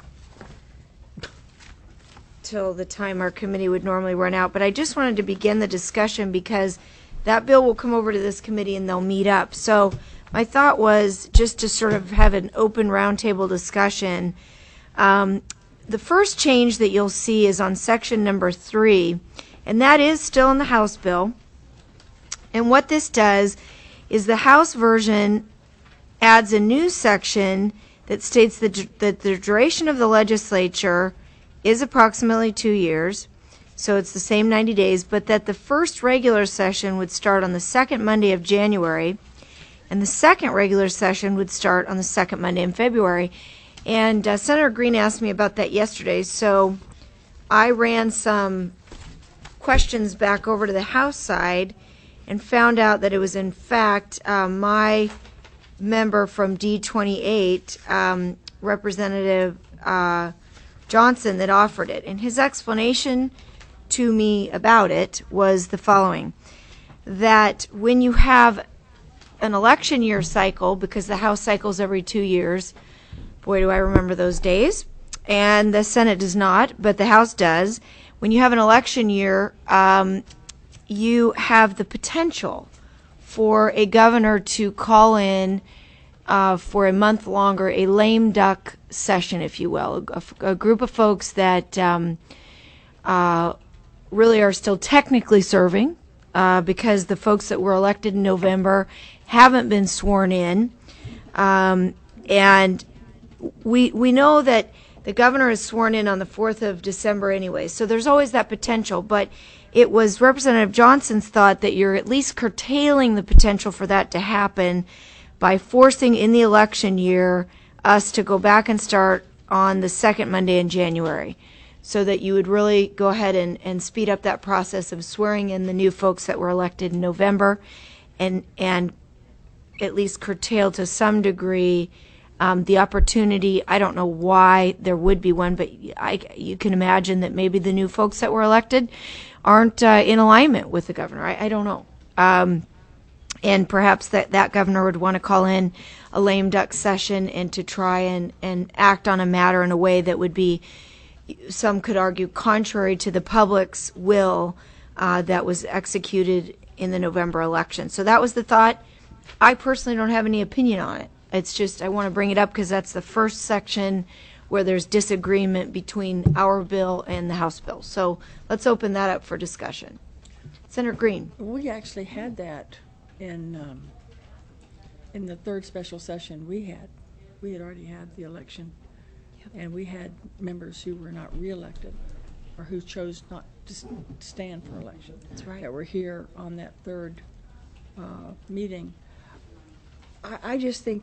the time our committee would normally run out, but I just wanted to begin the discussion because that bill will come over to this committee and they'll meet up. So my thought was just to sort of have an open roundtable discussion. The first change that you'll see is on section number 3, and that is still in the House bill. And what this does is the House version adds a new section that states that the duration of the legislature is approximately 2 years, so it's the same 90 days, but that the first regular session would start on the second Monday of January, and the second regular session would start on the second Monday in February. And Senator Green asked me about that yesterday, so I ran some questions back over to the House side and found out that it was in fact my member from D28, Representative Johnson, that offered it. And his explanation to me about it was the following: that when you have an election year cycle, because the House cycles every 2 years, boy do I remember those days, and the Senate does not, but the House does. When you have an election year, you have the potential for a governor to call in for a month longer, a lame duck session, if you will, a group of folks that really are still technically serving because the folks that were elected in November haven't been sworn in. And we know that The governor is sworn in on the 4th of December anyway, so there's always that potential. But it was Representative Johnson's thought that you're at least curtailing the potential for that to happen by forcing in the election year us to go back and start on the second Monday in January, so that you would really go ahead and speed up that process of swearing in the new folks that were elected in November, and at least curtail to some degree the opportunity. I don't know why there would be one, but you can imagine that maybe the new folks that were elected aren't in alignment with the governor. I don't know. And perhaps that governor would want to call in a lame duck session and to try and act on a matter in a way that would be, some could argue, contrary to the public's will that was executed in the November election. So that was the thought. I personally don't have any opinion on it. It's just I want to bring it up because that's the first section where there's disagreement between our bill and the House bill. So let's open that up for discussion. Senator Green. We actually had that in the third special session we had already had the election, and we had members who were not reelected or who chose not to stand for election. That's right. That were here on that third meeting. I just think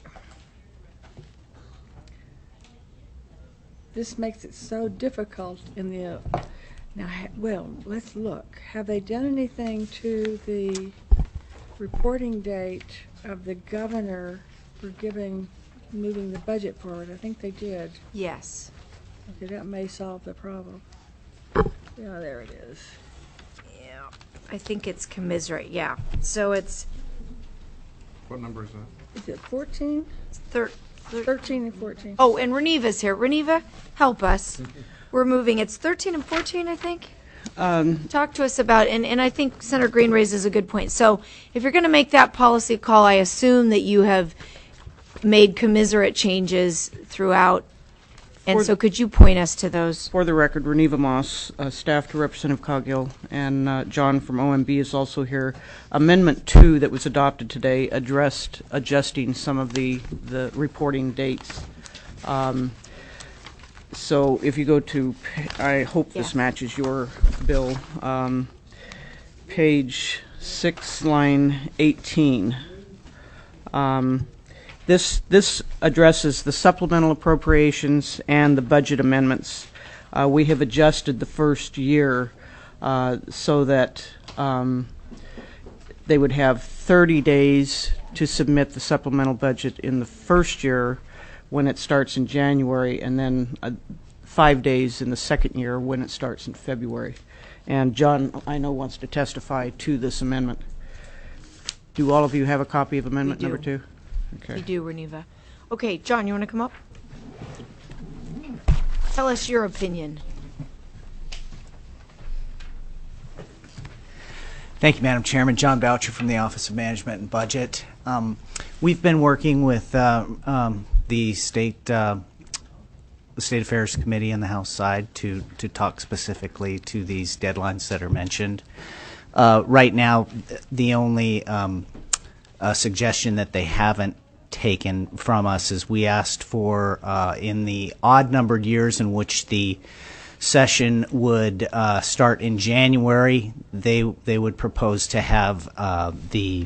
this makes it so difficult in the now. Well, let's look. Have they done anything to the reporting date of the governor for moving the budget forward? I think they did. Yes. Okay, that may solve the problem. Yeah, there it is. Yeah, I think it's commiserate. Yeah. So it's. What number is that? Is it 14? It's 13 and 14. Oh, and Reneva's here. Reneva, help us. We're moving. It's 13 and 14, I think. Talk to us about, and I think Senator Green raises a good point. So if you're going to make that policy call, I assume that you have made commiserate changes throughout. And so could you point us to those? For the record, Reneva Moss, staff to Representative Coghill, and John from OMB is also here. Amendment 2 that was adopted today addressed adjusting some of the reporting dates. So if you go to, I hope this matches your bill, page 6, line 18. This addresses the supplemental appropriations and the budget amendments. We have adjusted the first year so that they would have 30 days to submit the supplemental budget in the first year when it starts in January, and then 5 days in the second year when it starts in February. And John, I know, wants to testify to this amendment. Do all of you have a copy of amendment number 2? Okay. You do, Reneva. Okay, John, you want to come up? Tell us your opinion. Thank you, Madam Chairman. John Boucher from the Office of Management and Budget. We've been working with the State Affairs Committee on the House side to talk specifically to these deadlines that are mentioned. Right now, the only suggestion that they haven't taken from us is we asked for in the odd-numbered years in which the session would start in January, they would propose to have the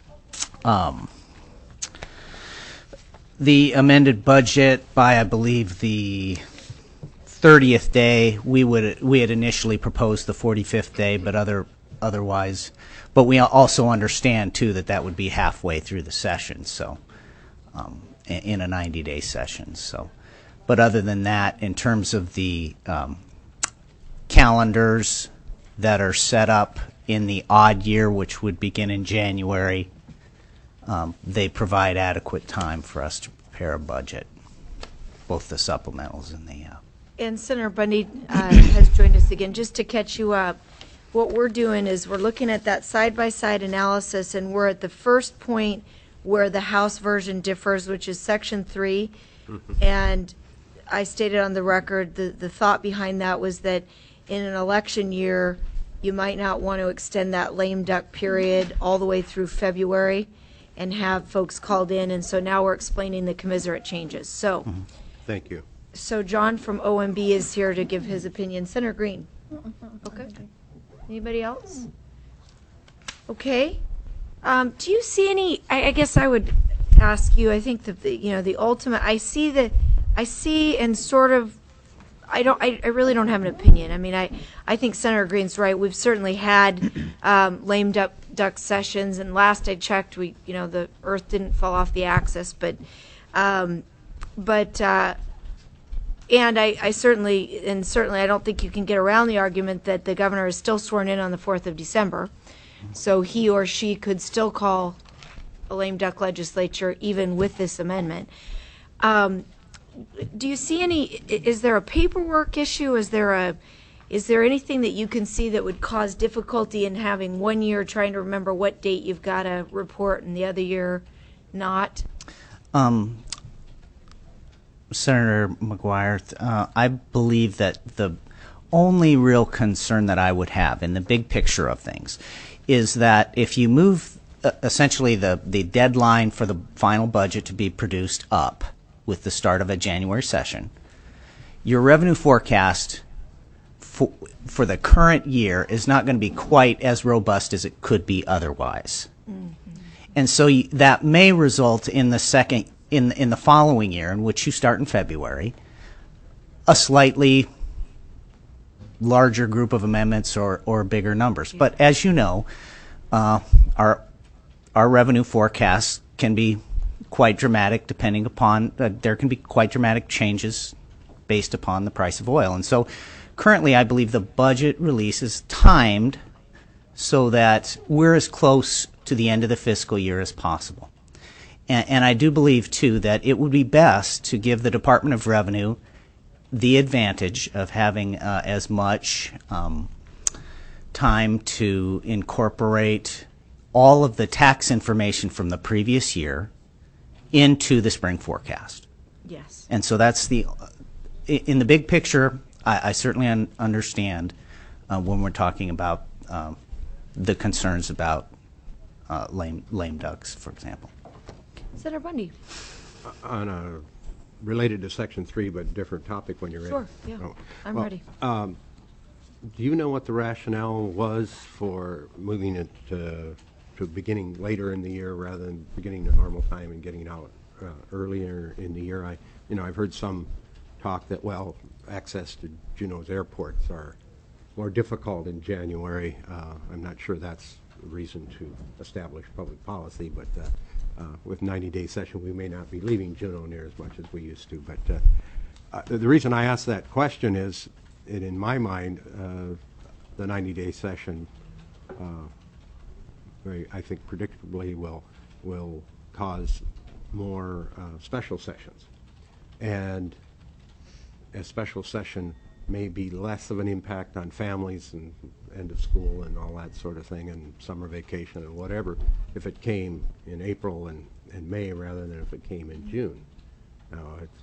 amended budget by, I believe, the 30th day. We had initially proposed the 45th day, but otherwise. But we also understand too that would be halfway through the session, so in a 90-day session. So, but other than that, in terms of the calendars that are set up in the odd year, which would begin in January, they provide adequate time for us to prepare a budget, both the supplementals and the. And Senator Bundy has joined us again. Just to catch you up, what we're doing is we're looking at that side-by-side analysis, and we're at the first point where the House version differs, which is Section 3. And I stated on the record the thought behind that was that in an election year, you might not want to extend that lame duck period all the way through February and have folks called in. And so now we're explaining the commiserate changes. So Thank you. So John from OMB is here to give his opinion. Senator Green. Okay. Anybody else? Okay. Do you see any? I guess I would ask you. I think that the ultimate. I see and sort of. I really don't have an opinion. I mean, I think Senator Green's right. We've certainly had lame duck sessions, and last I checked, the Earth didn't fall off the axis, but and I certainly I don't think you can get around the argument that the governor is still sworn in on the 4th of December, so he or she could still call a lame duck legislature even with this amendment. Do you see any? Is there a paperwork issue? Is there anything that you can see that would cause difficulty in having 1 year trying to remember what date you've got to report and the other year not? Senator McGuire, I believe that the only real concern that I would have in the big picture of things is that if you move essentially the deadline for the final budget to be produced up with the start of a January session, your revenue forecast for the current year is not going to be quite as robust as it could be otherwise. Mm-hmm. And so that may result in in the following year, in which you start in February, a slightly larger group of amendments or bigger numbers. Yeah. But as you know, our revenue forecasts can be quite dramatic depending upon, there can be quite dramatic changes based upon the price of oil. And so currently I believe the budget release is timed so that we're as close to the end of the fiscal year as possible. And I do believe, too, that it would be best to give the Department of Revenue the advantage of having as much time to incorporate all of the tax information from the previous year into the spring forecast. Yes. And so that's in the big picture, I certainly understand when we're talking about the concerns about lame ducks, for example. Senator Bundy. On a related to Section 3 but different topic when you're ready. Sure, yeah. I'm ready. Do you know what the rationale was for moving it to beginning later in the year rather than beginning the normal time and getting out earlier in the year? I've heard some talk that, access to Juneau's airports are more difficult in January. I'm not sure that's a reason to establish public policy, but with 90-day session, we may not be leaving Juneau near as much as we used to. But the reason I ask that question is, in my mind, the 90-day session, I think predictably will cause more special sessions. And a special session may be less of an impact on families and end of school and all that sort of thing and summer vacation and whatever if it came in April and May rather than if it came in June. Now,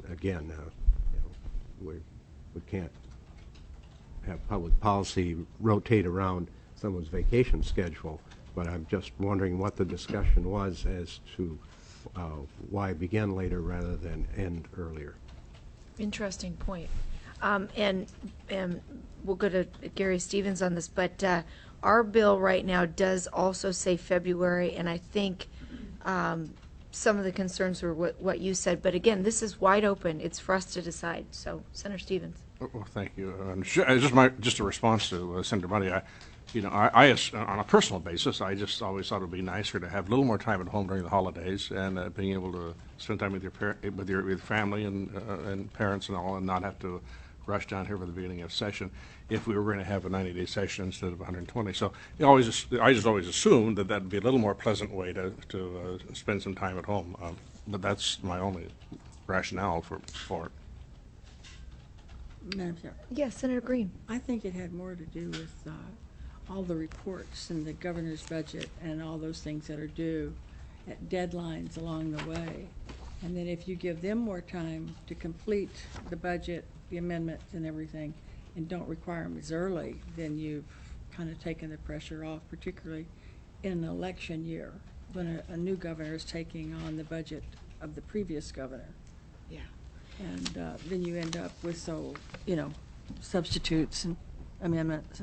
we can't have public policy rotate around someone's vacation schedule, but I'm just wondering what the discussion was as to why begin later rather than end earlier. Interesting point. And we'll go to Gary Stevens on this, but our bill right now does also say February, and I think some of the concerns were what you said. But again, this is wide open. It's for us to decide. So, Senator Stevens. Well, thank you. Just a response to Senator Bundy. I, on a personal basis, I just always thought it would be nicer to have a little more time at home during the holidays and being able to spend time with your family and parents and all, and not have to rush down here for the beginning of session if we were going to have a 90-day session instead of 120. So I just always assumed that would be a little more pleasant way to spend some time at home. But that's my only rationale for it. Madam Chair. Yes, Senator Green. I think it had more to do with all the reports and the governor's budget and all those things that are due at deadlines along the way. And then if you give them more time to complete the budget, the amendments and everything, and don't require them as early, then you've kind of taken the pressure off, particularly in an election year when a new governor is taking on the budget of the previous governor. Yeah. And then you end up with substitutes and amendments.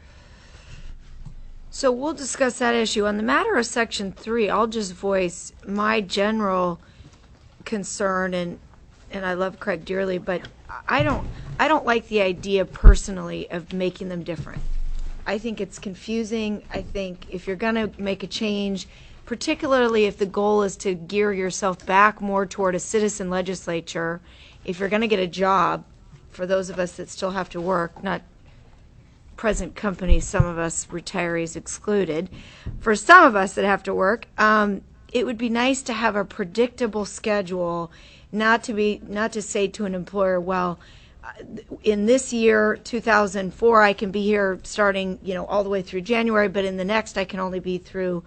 So we'll discuss that issue. On the matter of Section 3, I'll just voice my general concern, and I love Craig dearly, but I don't like the idea personally of making them different. I think it's confusing. I think if you're going to make a change, particularly if the goal is to gear yourself back more toward a citizen legislature, if you're going to get a job, for those of us that still have to work, not present companies, some of us retirees excluded, for some of us that have to work, it would be nice to have a predictable schedule, not to say to an employer, well, in this year, 2004, I can be here starting, all the way through January, but in the next, I can only be through,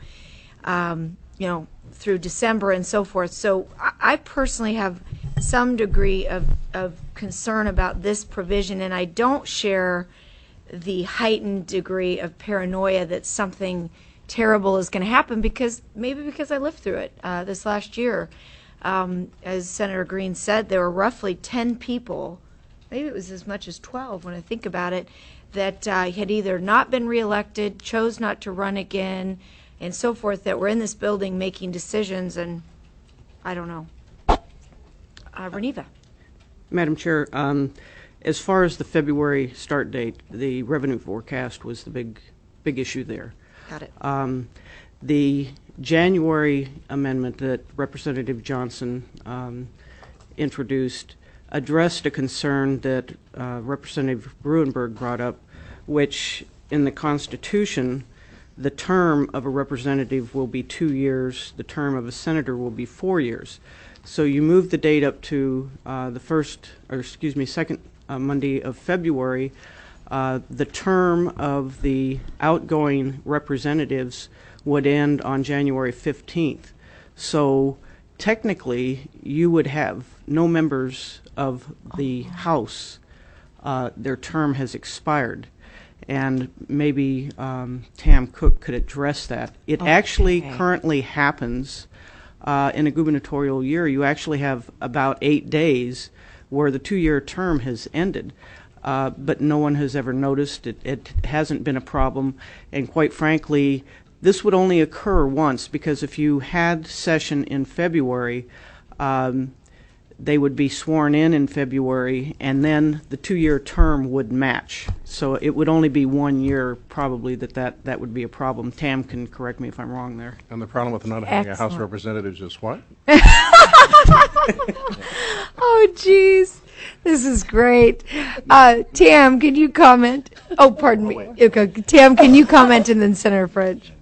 through December and so forth. So I personally have some degree of concern about this provision, and I don't share the heightened degree of paranoia that something terrible is going to happen, because I lived through it this last year. As Senator Green said, there were roughly 10 people, maybe it was as much as 12 when I think about it, that had either not been reelected, chose not to run again, and so forth, that were in this building making decisions, and I don't know. Reneva. Madam Chair, as far as the February start date, the revenue forecast was the big issue there. Got it. The January amendment that Representative Johnson introduced addressed a concern that Representative Gruenberg brought up, which in the Constitution, the term of a representative will be 2 years, the term of a senator will be 4 years. So you move the date up to second Monday of February. The term of the outgoing representatives would end on January 15th. So technically, you would have no members of the House. Their term has expired. And maybe Tam Cook could address that. It actually currently happens in a gubernatorial year. You actually have about 8 days where the 2-year term has ended. But no one has ever noticed it. It hasn't been a problem. And quite frankly, this would only occur once, because if you had session in February, they would be sworn in February, and then the 2-year term would match. So it would only be 1 year probably that would be a problem. Tam can correct me if I'm wrong there. And the problem with not having a House of Representatives is what? Oh, geez. This is great. Tam, can you comment? Oh, pardon me. Okay. Tam, can you comment, and then Senator French?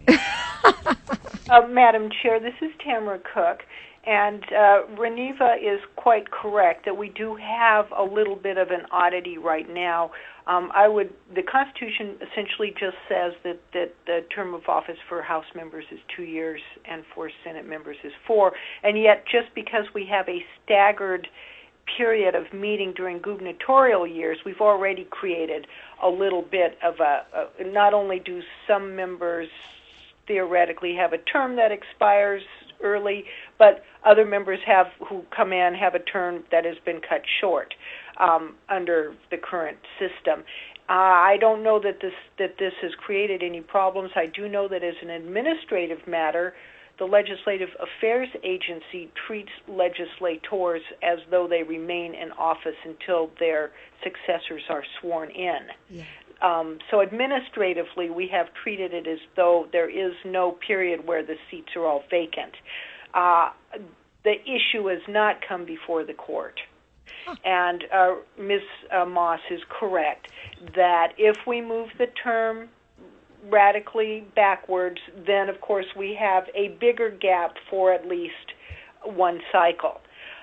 Madam Chair, this is Tamara Cook, and Reneva is quite correct that we do have a little bit of an oddity right now. The Constitution essentially just says that the term of office for House members is 2 years and for Senate members is 4, and yet just because we have a staggered period of meeting during gubernatorial years, we've already created a little bit of not only do some members theoretically have a term that expires early, but other members who come in have a term that has been cut short under the current system. I don't know that this has created any problems. I do know that as an administrative matter, the Legislative Affairs Agency treats legislators as though they remain in office until their successors are sworn in. Yeah. So administratively, we have treated it as though there is no period where the seats are all vacant. The issue has not come before the court. And Ms. Moss is correct that if we move the term radically backwards, then of course we have a bigger gap for at least one cycle.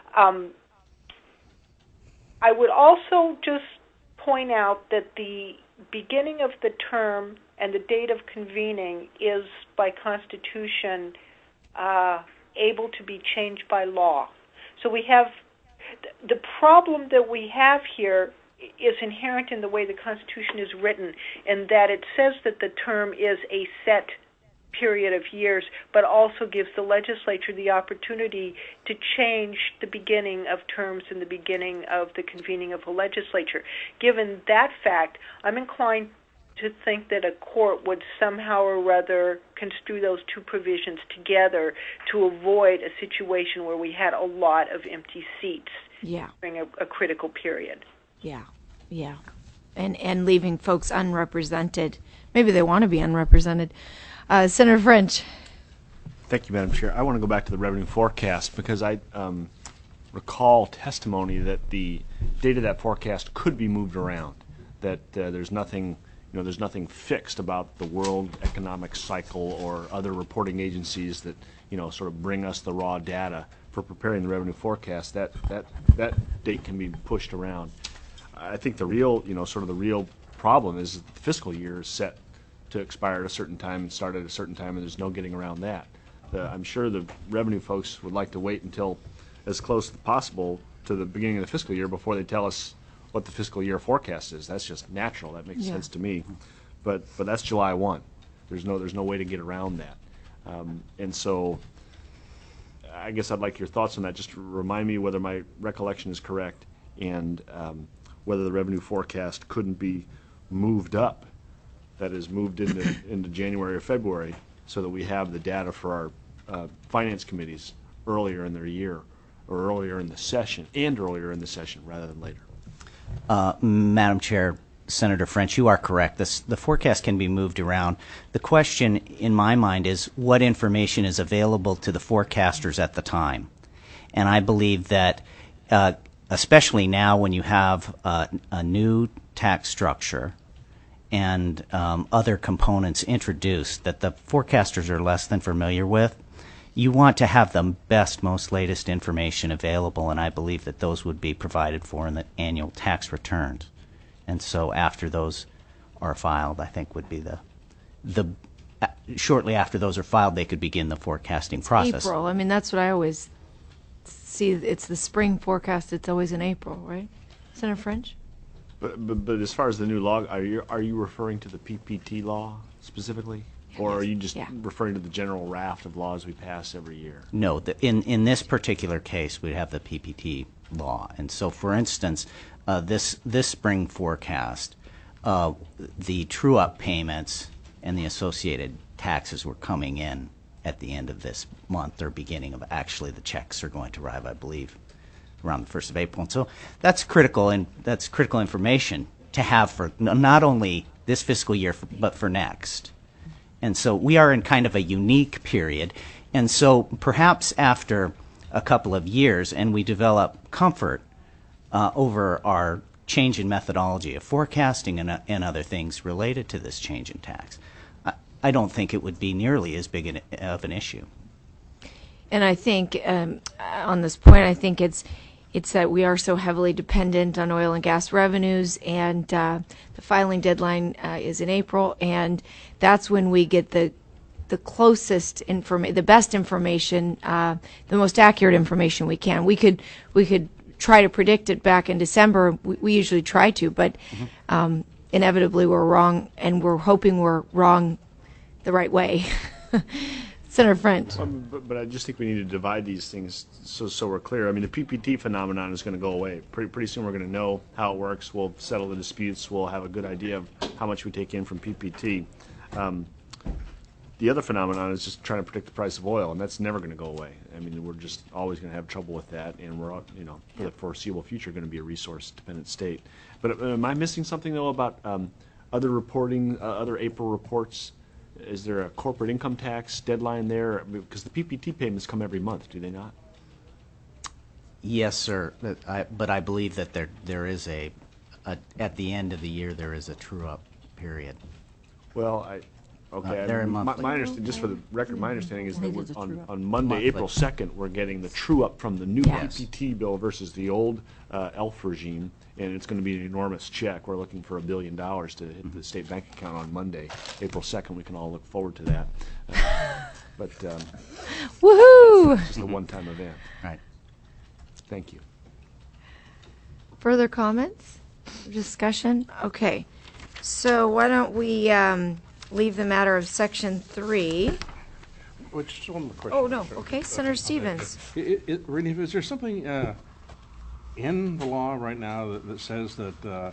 I would also just point out that the beginning of the term and the date of convening is by Constitution able to be changed by law. So we have the problem that we have here is inherent in the way the Constitution is written, in that it says that the term is a set period of years, but also gives the legislature the opportunity to change the beginning of terms and the beginning of the convening of a legislature. Given that fact, I'm inclined to think that a court would somehow or other construe those two provisions together to avoid a situation where we had a lot of empty seats during a critical period. Yeah. And leaving folks unrepresented. Maybe they want to be unrepresented. Senator French. Thank you, Madam Chair. I want to go back to the revenue forecast because I recall testimony that the date of that forecast could be moved around, that there's nothing fixed about the World Economic Cycle or other reporting agencies that, sort of bring us the raw data for preparing the revenue forecast. That date can be pushed around. I think the real problem is that the fiscal year is set to expire at a certain time and start at a certain time, and there's no getting around that. I'm sure the revenue folks would like to wait until as close as possible to the beginning of the fiscal year before they tell us what the fiscal year forecast is. That's just natural. That makes sense to me. But that's July 1. There's no way to get around that. And so I guess I'd like your thoughts on that. Just to remind me whether my recollection is correct and whether the revenue forecast couldn't be moved up, that is, moved into January or February, so that we have the data for our finance committees earlier in their year, or earlier in the session, rather than later. Madam Chair, Senator French, you are correct. The forecast can be moved around. The question in my mind is what information is available to the forecasters at the time. And I believe that especially now when you have a new tax structure and other components introduced that the forecasters are less than familiar with, you want to have the best, most latest information available, and I believe that those would be provided for in the annual tax returns. And so after those are filed, I think would be shortly after those are filed, they could begin the forecasting process. April. I mean, that's what I always see. It's the spring forecast. It's always in April, right? Senator French? But as far as the new law, are you referring to the PPT law specifically? Or are you just referring to the general raft of laws we pass every year? No, in this particular case, we have the PPT law. And so, for instance, this spring forecast, the true-up payments and the associated taxes were coming in at the end of this month or beginning of actually the checks are going to arrive, I believe, around the 1st of April. And so that's critical, and that's critical information to have for not only this fiscal year, but for next. And so we are in kind of a unique period. And so perhaps after a couple of years and we develop comfort over our change in methodology of forecasting and other things related to this change in tax, I don't think it would be nearly as big of an issue. And I think on this point, I think it's that we are so heavily dependent on oil and gas revenues, and the filing deadline is in April, and that's when we get the closest information, the best information, the most accurate information we can. We could try to predict it back in December. We usually try to, but inevitably we're wrong, and we're hoping we're wrong the right way. Senator French. But I just think we need to divide these things so we're clear. I mean, the PPT phenomenon is going to go away. Pretty soon we're going to know how it works. We'll settle the disputes. We'll have a good idea of how much we take in from PPT. The other phenomenon is just trying to predict the price of oil, and that's never going to go away. I mean, we're just always going to have trouble with that, and we're, for the foreseeable future, going to be a resource-dependent state. But am I missing something, though, about other reporting, other April reports? Is there a corporate income tax deadline there? Because the PPT payments come every month, do they not? Yes, sir. But I believe that there is at the end of the year, there is a true-up period. Well, my understanding, just for the record, my understanding is that on Monday, April 2nd, we're getting the true-up from the new PPT bill versus the old ELF regime, and it's going to be an enormous check. We're looking for $1 billion to hit the state bank account on Monday, April 2nd. We can all look forward to that. But woohoo! It's just a one-time event. Right. Thank you. Further comments? Discussion? Okay. So why don't we leave the matter of Section 3. Which one of the questions? Oh, no. Okay, Senator Stevens. Reneva, is there something in the law right now that says that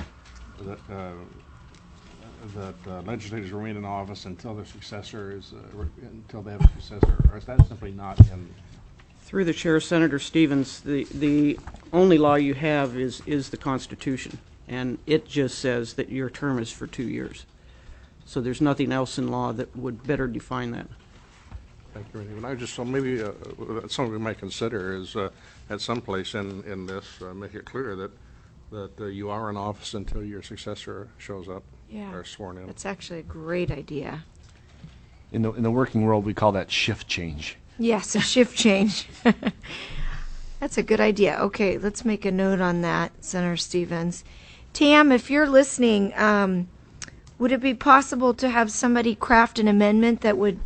legislators remain in office until their successor is until they have a successor, or is that simply not in? Through the chair, Senator Stevens, the only law you have is the Constitution, and it just says that your term is for 2 years. So there's nothing else in law that would better define that. Thank you, Reneva. And I just, so maybe something we might consider is at some place in this, make it clear that you are in office until your successor shows up or sworn in. That's actually a great idea. In the working world, we call that shift change. Yes, a shift change. That's a good idea. Okay, let's make a note on that, Senator Stevens. Tam, if you're listening, would it be possible to have somebody craft an amendment that would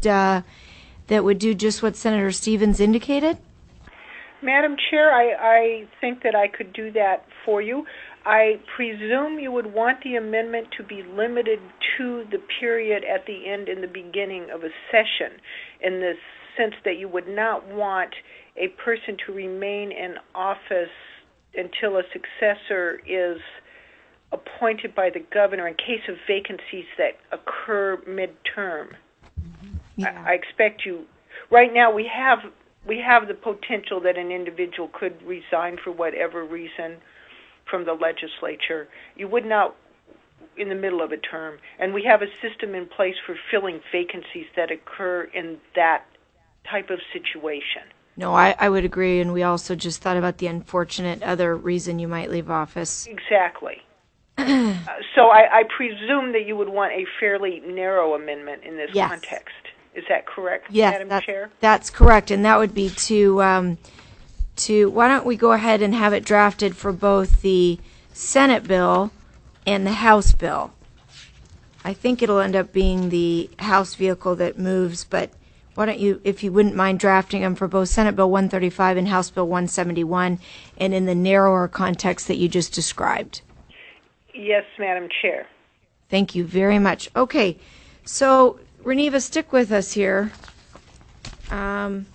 do just what Senator Stevens indicated? Madam Chair, I think that I could do that for you. I presume you would want the amendment to be limited to the period at the end and the beginning of a session, in the sense that you would not want a person to remain in office until a successor is appointed by the governor in case of vacancies that occur midterm. Yeah. I expect you. Right now, we have the potential that an individual could resign for whatever reason from the legislature. You would not in the middle of a term, and we have a system in place for filling vacancies that occur in that type of situation. No, I would agree, and we also just thought about the unfortunate other reason you might leave office. Exactly. So I presume that you would want a fairly narrow amendment in this context. Is that correct, Madam Chair? That's correct, and that would be to why don't we go ahead and have it drafted for both the Senate bill and the House bill. I think it'll end up being the House vehicle that moves, but why don't you, if you wouldn't mind drafting them for both Senate Bill 135 and House Bill 171, and in the narrower context that you just described. Yes, Madam Chair. Thank you very much. Okay, so Reneva, stick with us here. Trying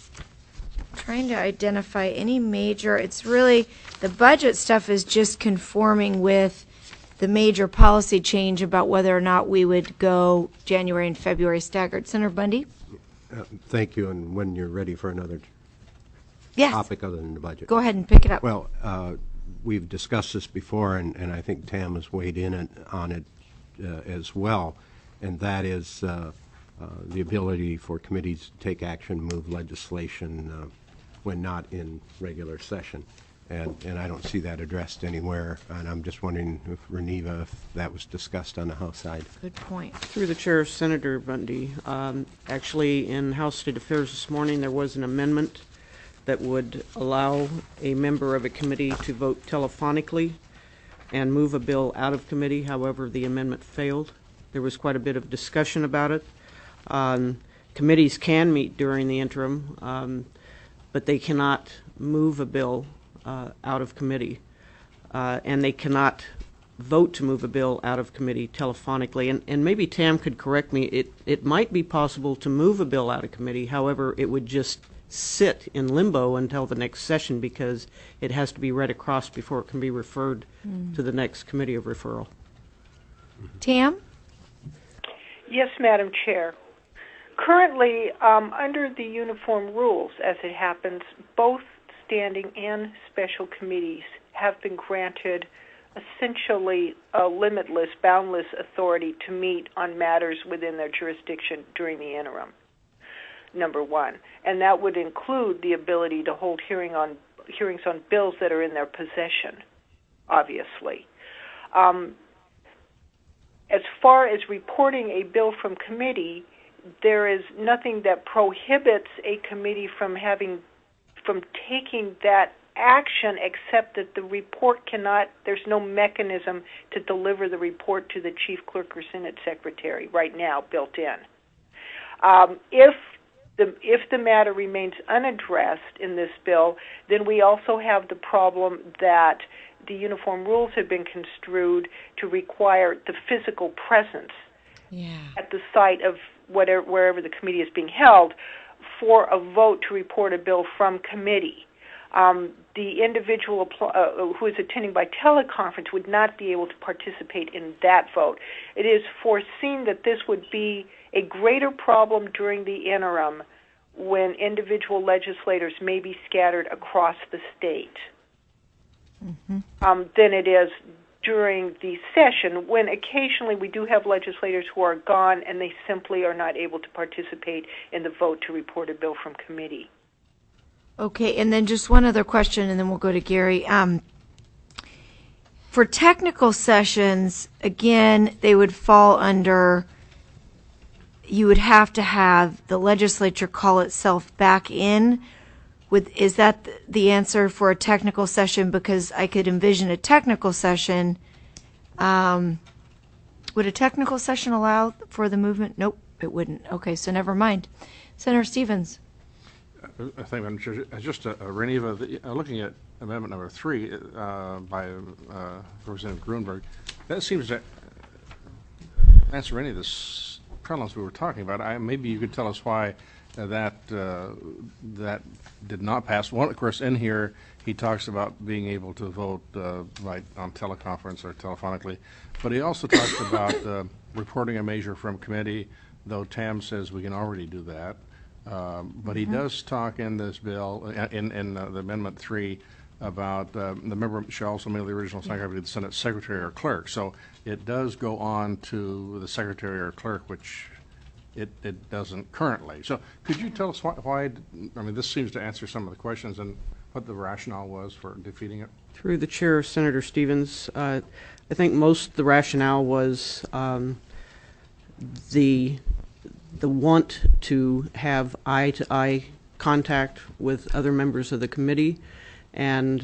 to identify any major, it's really, the budget stuff is just conforming with the major policy change about whether or not we would go January and February staggered. Senator Bundy? Thank you, and when you're ready for another topic other than the budget. Go ahead and pick it up. Well, we've discussed this before, and I think Tam has weighed in on it as well, and that is the ability for committees to take action, move legislation when not in regular session. And I don't see that addressed anywhere, and I'm just wondering if Reneva, if that was discussed on the House side. Good point. Through the chair, Senator Bundy, actually in House State Affairs this morning there was an amendment that would allow a member of a committee to vote telephonically and move a bill out of committee. However, the amendment failed. There was quite a bit of discussion about it. Committees can meet during the interim, but they cannot move a bill out of committee, and they cannot vote to move a bill out of committee telephonically. And maybe Tam could correct me. It might be possible to move a bill out of committee. However, it would just sit in limbo until the next session because it has to be read across before it can be referred to the next committee of referral. Tam? Yes, Madam Chair. Currently, under the uniform rules, as it happens, both standing and special committees have been granted essentially a limitless, boundless authority to meet on matters within their jurisdiction during the interim, number one. And that would include the ability to hold hearings on bills that are in their possession, obviously. As far as reporting a bill from committee, there is nothing that prohibits a committee from taking that action except that the report cannot, there's no mechanism to deliver the report to the chief clerk or Senate secretary right now built in. If the matter remains unaddressed in this bill, then we also have the problem that the uniform rules have been construed to require the physical presence at the site of wherever the committee is being held for a vote to report a bill from committee. The individual who is attending by teleconference would not be able to participate in that vote. It is foreseen that this would be a greater problem during the interim when individual legislators may be scattered across the state than it is during the session, when occasionally we do have legislators who are gone and they simply are not able to participate in the vote to report a bill from committee. Okay, and then just one other question, and then we'll go to Gary. For technical sessions, again, they would fall under, you would have to have the legislature call itself back in. Is that the answer for a technical session? Because I could envision a technical session. Would a technical session allow for the movement? Nope, it wouldn't. Okay, so never mind. Senator Stevens. I think, Madam Chair, just Reneva, looking at Amendment Number 3 by Representative Grunberg, that seems to answer any of the problems we were talking about. Maybe you could tell us why that did not pass. One, of course, in here he talks about being able to vote on teleconference or telephonically, but he also talks about reporting a measure from committee, though Tam says we can already do that. But he does talk in this bill, in the Amendment 3, about the member shall also mail the original secretary to the Senate secretary or clerk. So it does go on to the secretary or clerk, which it doesn't currently. So could you tell us why, I mean, this seems to answer some of the questions and what the rationale was for defeating it? Through the chair, Senator Stevens, I think most of the rationale was the want to have eye-to-eye contact with other members of the committee, and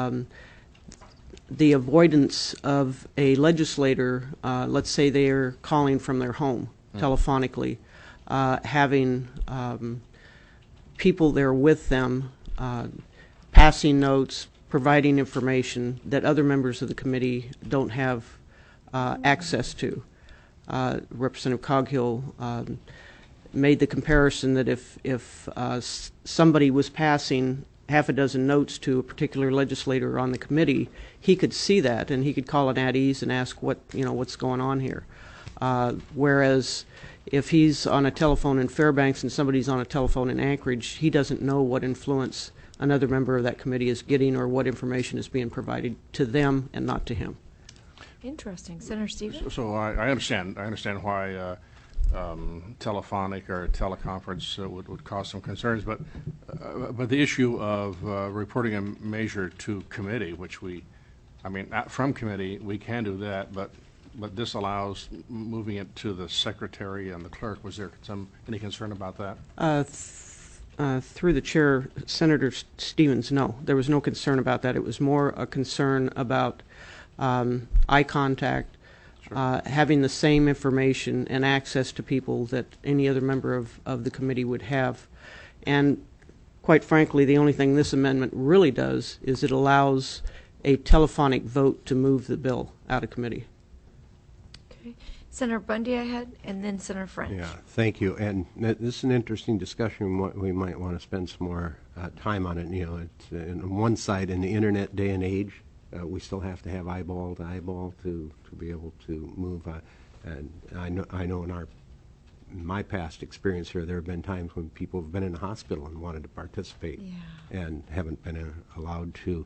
the avoidance of a legislator, let's say they are calling from their home telephonically, having people there with them, passing notes, providing information that other members of the committee don't have access to. Representative Coghill made the comparison that if somebody was passing half a dozen notes to a particular legislator on the committee, he could see that and he could call an at ease and ask what's going on here. Whereas if he's on a telephone in Fairbanks and somebody's on a telephone in Anchorage, he doesn't know what influence another member of that committee is getting or what information is being provided to them and not to him. Interesting. Senator Stevens? So I understand why telephonic or teleconference would cause some concerns, but the issue of reporting a measure to committee, which from committee we can do that, but this allows moving it to the secretary and the clerk. Was there any concern about that? Through the chair, Senator Stevens, no. There was no concern about that. It was more a concern about eye contact, having the same information and access to people that any other member of the committee would have. And quite frankly, the only thing this amendment really does is it allows a telephonic vote to move the bill out of committee. Okay. Senator Bundy ahead, and then Senator French. Yeah, thank you. And this is an interesting discussion. We might want to spend some more time on it. It's, on one side, in the internet day and age, we still have to have eyeball to eyeball to be able to move. And I know in my past experience here, there have been times when people have been in the hospital and wanted to participate and haven't been allowed to.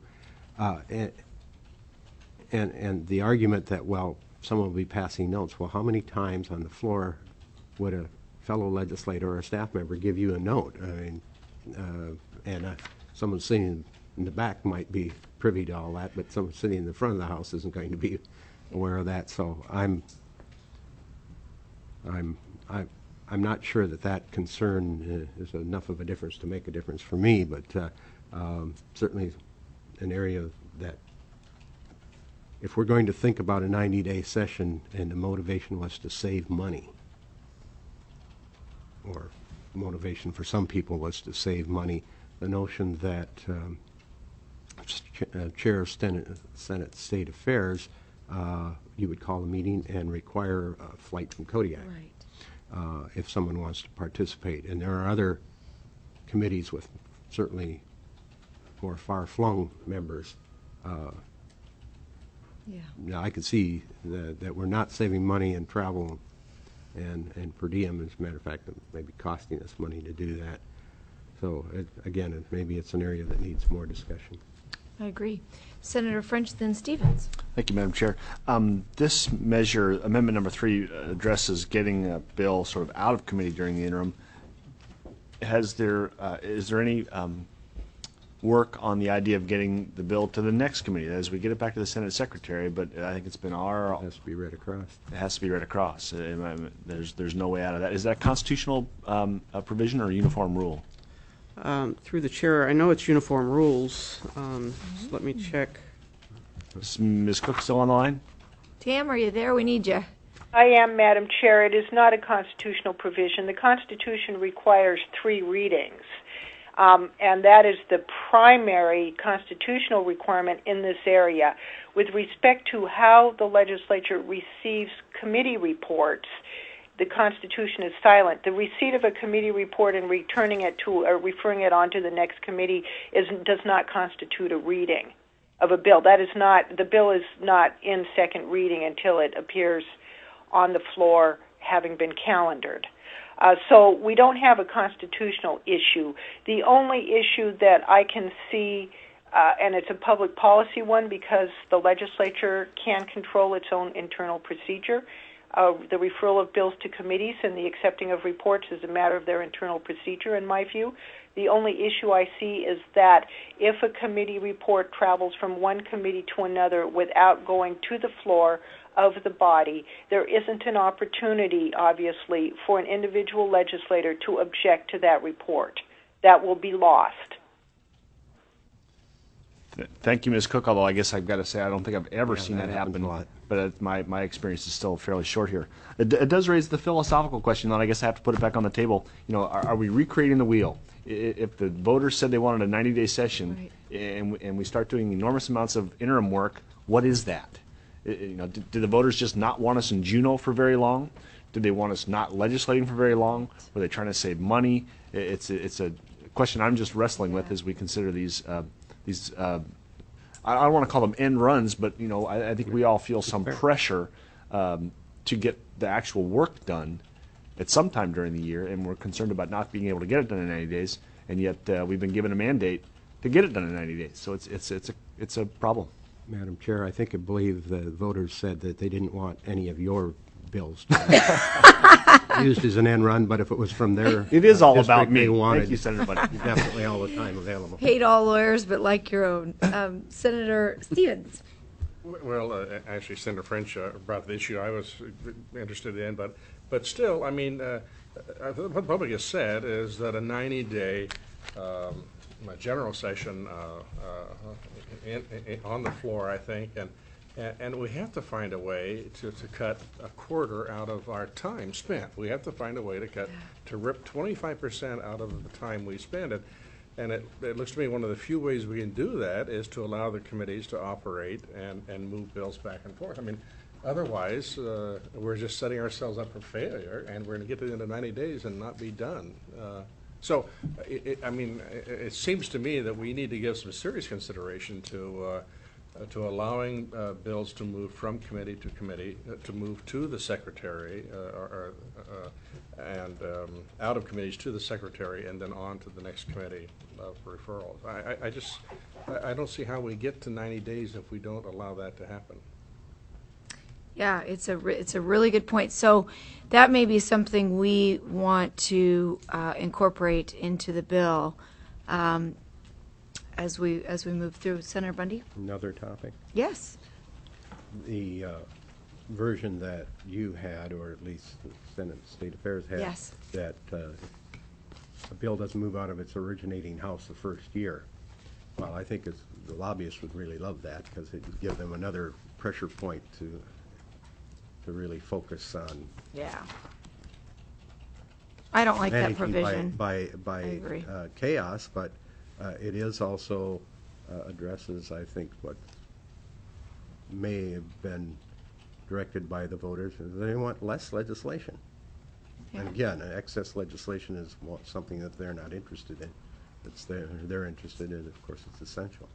And the argument that, well, someone will be passing notes. Well, how many times on the floor would a fellow legislator or a staff member give you a note? I mean, and someone sitting in the back might be privy to all that, but someone sitting in the front of the house isn't going to be aware of that. So I'm not sure that concern is enough of a difference to make a difference for me, but certainly an area that, if we're going to think about a 90-day session and the motivation was to save money, or motivation for some people was to save money, the notion that Chair of Senate State Affairs you would call a meeting and require a flight from Kodiak. Right. If someone wants to participate. And there are other committees with certainly more far-flung members. Yeah. Now, I could see that we're not saving money in travel and per diem. As a matter of fact, it may be costing us money to do that. So, again, maybe it's an area that needs more discussion. I agree. Senator French, then Stevens. Thank you, Madam Chair. This measure, Amendment Number 3, addresses getting a bill sort of out of committee during the interim. Is there any work on the idea of getting the bill to the next committee as we get it back to the Senate Secretary? But I think it's been our... It has to be read across. It has to be read across. There's no way out of that. Is that a constitutional provision or a uniform rule? Through the chair, I know it's uniform rules. So let me check. Is Ms. Cook still on the line? Tam, are you there? We need you. I am, Madam Chair. It is not a constitutional provision. The Constitution requires 3 readings, and that is the primary constitutional requirement in this area. With respect to how the legislature receives committee reports, the Constitution is silent. The receipt of a committee report and returning it to or referring it on to the next committee does not constitute a reading of a bill. That is not, the bill is not in second reading until it appears on the floor having been calendared. So we don't have a constitutional issue. The only issue that I can see, and it's a public policy one because the legislature can control its own internal procedure, the referral of bills to committees and the accepting of reports is a matter of their internal procedure, in my view. The only issue I see is that if a committee report travels from one committee to another without going to the floor of the body, there isn't an opportunity, obviously, for an individual legislator to object to that report. That will be lost. Thank you, Ms. Cook, although I guess I've got to say I don't think I've ever seen that happen a lot. But my experience is still fairly short here. It does raise the philosophical question, and I guess I have to put it back on the table. You know, are we recreating the wheel? If the voters said they wanted a 90-day session, right, and we start doing enormous amounts of interim work, what is that? You know, did the voters just not want us in Juneau for very long? Did they want us not legislating for very long? Were they trying to save money? It's a question I'm just wrestling with as we consider these. I don't want to call them end runs, but you know, I think we all feel some pressure to get the actual work done at some time during the year, and we're concerned about not being able to get it done in 90 days, and yet we've been given a mandate to get it done in 90 days. So it's a problem. Madam Chair, I believe the voters said that they didn't want any of your bills used as an end run, but if it was from their it is all about me. They wanted, thank you, Senator Bundy. Definitely all the time available. Hate all lawyers, but like your own. Senator Stevens. Well, actually, Senator French brought the issue I was interested in, but still, I mean, what the public has said is that a 90-day general session on the floor, I think, and we have to find a way to cut a quarter out of our time spent. We have to find a way to rip 25% out of the time we spend. And it looks to me one of the few ways we can do that is to allow the committees to operate and move bills back and forth. I mean, otherwise, we're just setting ourselves up for failure, and we're going to get to the end of 90 days and not be done. So, it seems to me that we need to give some serious consideration to allowing bills to move from committee to committee, to move to the secretary, and out of committees to the secretary, and then on to the next committee for referrals. I don't see how we get to 90 days if we don't allow that to happen. Yeah, it's a really good point. So that may be something we want to incorporate into the bill as we move through. Senator Bundy? Another topic? Yes. The version that you had, or at least the Senate State Affairs had, yes, that a bill doesn't move out of its originating house the first year. Well, I think the lobbyists would really love that because it would give them another pressure point to really focus on. Yeah. I don't like that provision. By chaos, but it is also addresses, I think, what may have been directed by the voters. They want less legislation. And again, excess legislation is something that they're not interested in. It's they're interested in, of course, it's essential.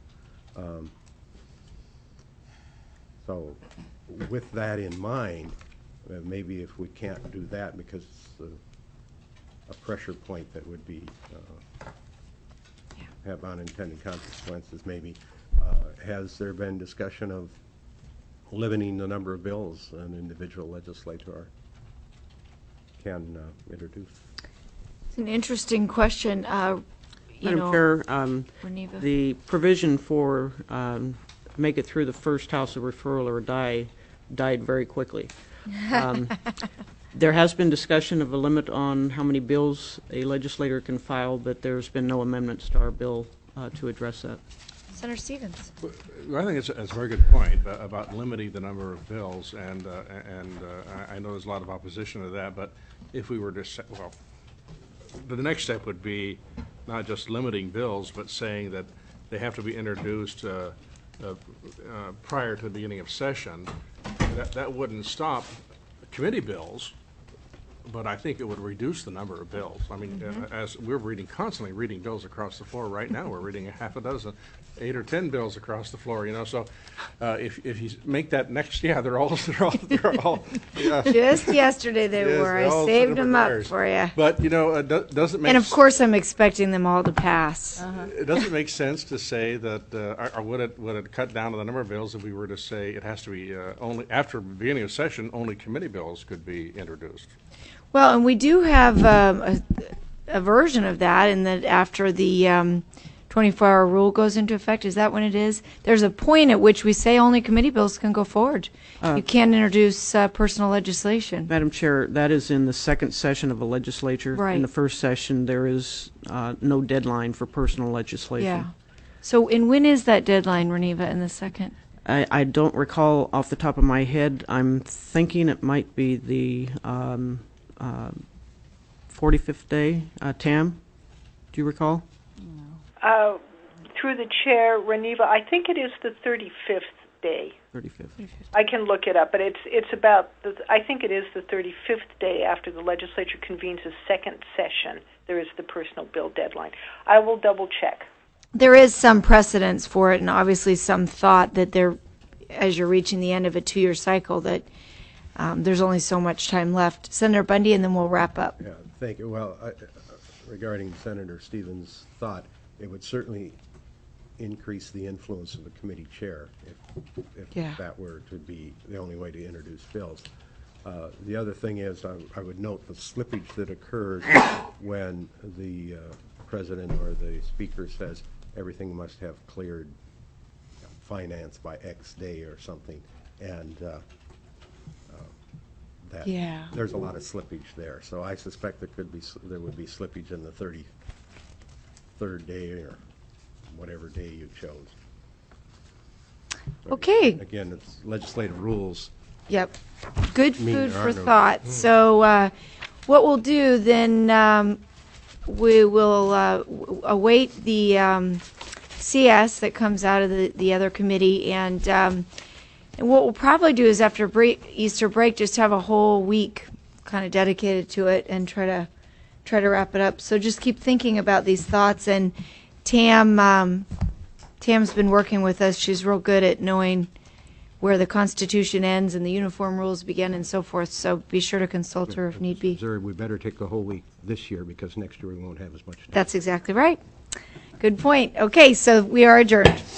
So with that in mind, maybe if we can't do that because it's a pressure point that would be have unintended consequences, maybe has there been discussion of limiting the number of bills an individual legislator can introduce? It's an interesting question. Madam Chair, the provision for make it through the first House of referral or died very quickly. There has been discussion of a limit on how many bills a legislator can file, but there's been no amendments to our bill to address that. Senator Stevens. Well, I think it's a very good point about limiting the number of bills, and I know there's a lot of opposition to that, but if we were to say, well, the next step would be not just limiting bills, but saying that they have to be introduced prior to the beginning of session. That wouldn't stop committee bills, but I think it would reduce the number of bills. I mean, as we're constantly reading bills across the floor right now, we're reading a half a dozen, 8 or 10 bills across the floor. You know, so if you make that next, they're all Just yesterday they were. I saved them up for you. But does it make? And of course, I'm expecting them all to pass. It doesn't make sense to say that, or would it cut down to the number of bills if we were to say it has to be only after the beginning of session, only committee bills could be introduced? Well, and we do have a version of that, in that after the 24-hour rule goes into effect, is that when it is? There's a point at which we say only committee bills can go forward. You can't introduce personal legislation. Madam Chair, that is in the second session of a legislature. Right. In the first session, there is no deadline for personal legislation. Yeah. So, and when is that deadline, Reneva, in the second? I don't recall off the top of my head. I'm thinking it might be the 45th day. Tam, do you recall? Through the chair, Reneva, I think it is the 35th day. 35th. I can look it up, but it's about, I think it is the 35th day after the legislature convenes a second session. There is the personal bill deadline. I will double check. There is some precedence for it, and obviously some thought that there, as you're reaching the end of a 2-year cycle, that there's only so much time left. Senator Bundy, and then we'll wrap up. Yeah, thank you. Well, regarding Senator Stevens' thought, it would certainly increase the influence of the committee chair if that were to be the only way to introduce bills. The other thing is, I would note the slippage that occurs when the president or the speaker says everything must have cleared finance by X day or something, and that there's a lot of slippage there. So I suspect there would be slippage in the 33rd day or whatever day you chose. Okay. Again, it's legislative rules. Yep. Good food for thought. So what we'll do then, we will await the CS that comes out of the other committee, and what we'll probably do is after Easter break, just have a whole week kind of dedicated to it and try to wrap it up. So just keep thinking about these thoughts. And Tam's been working with us. She's real good at knowing where the Constitution ends and the uniform rules begin and so forth. So be sure to consult her if need be. Missouri, we better take the whole week this year because next year we won't have as much time. That's exactly right. Good point. Okay, so we are adjourned.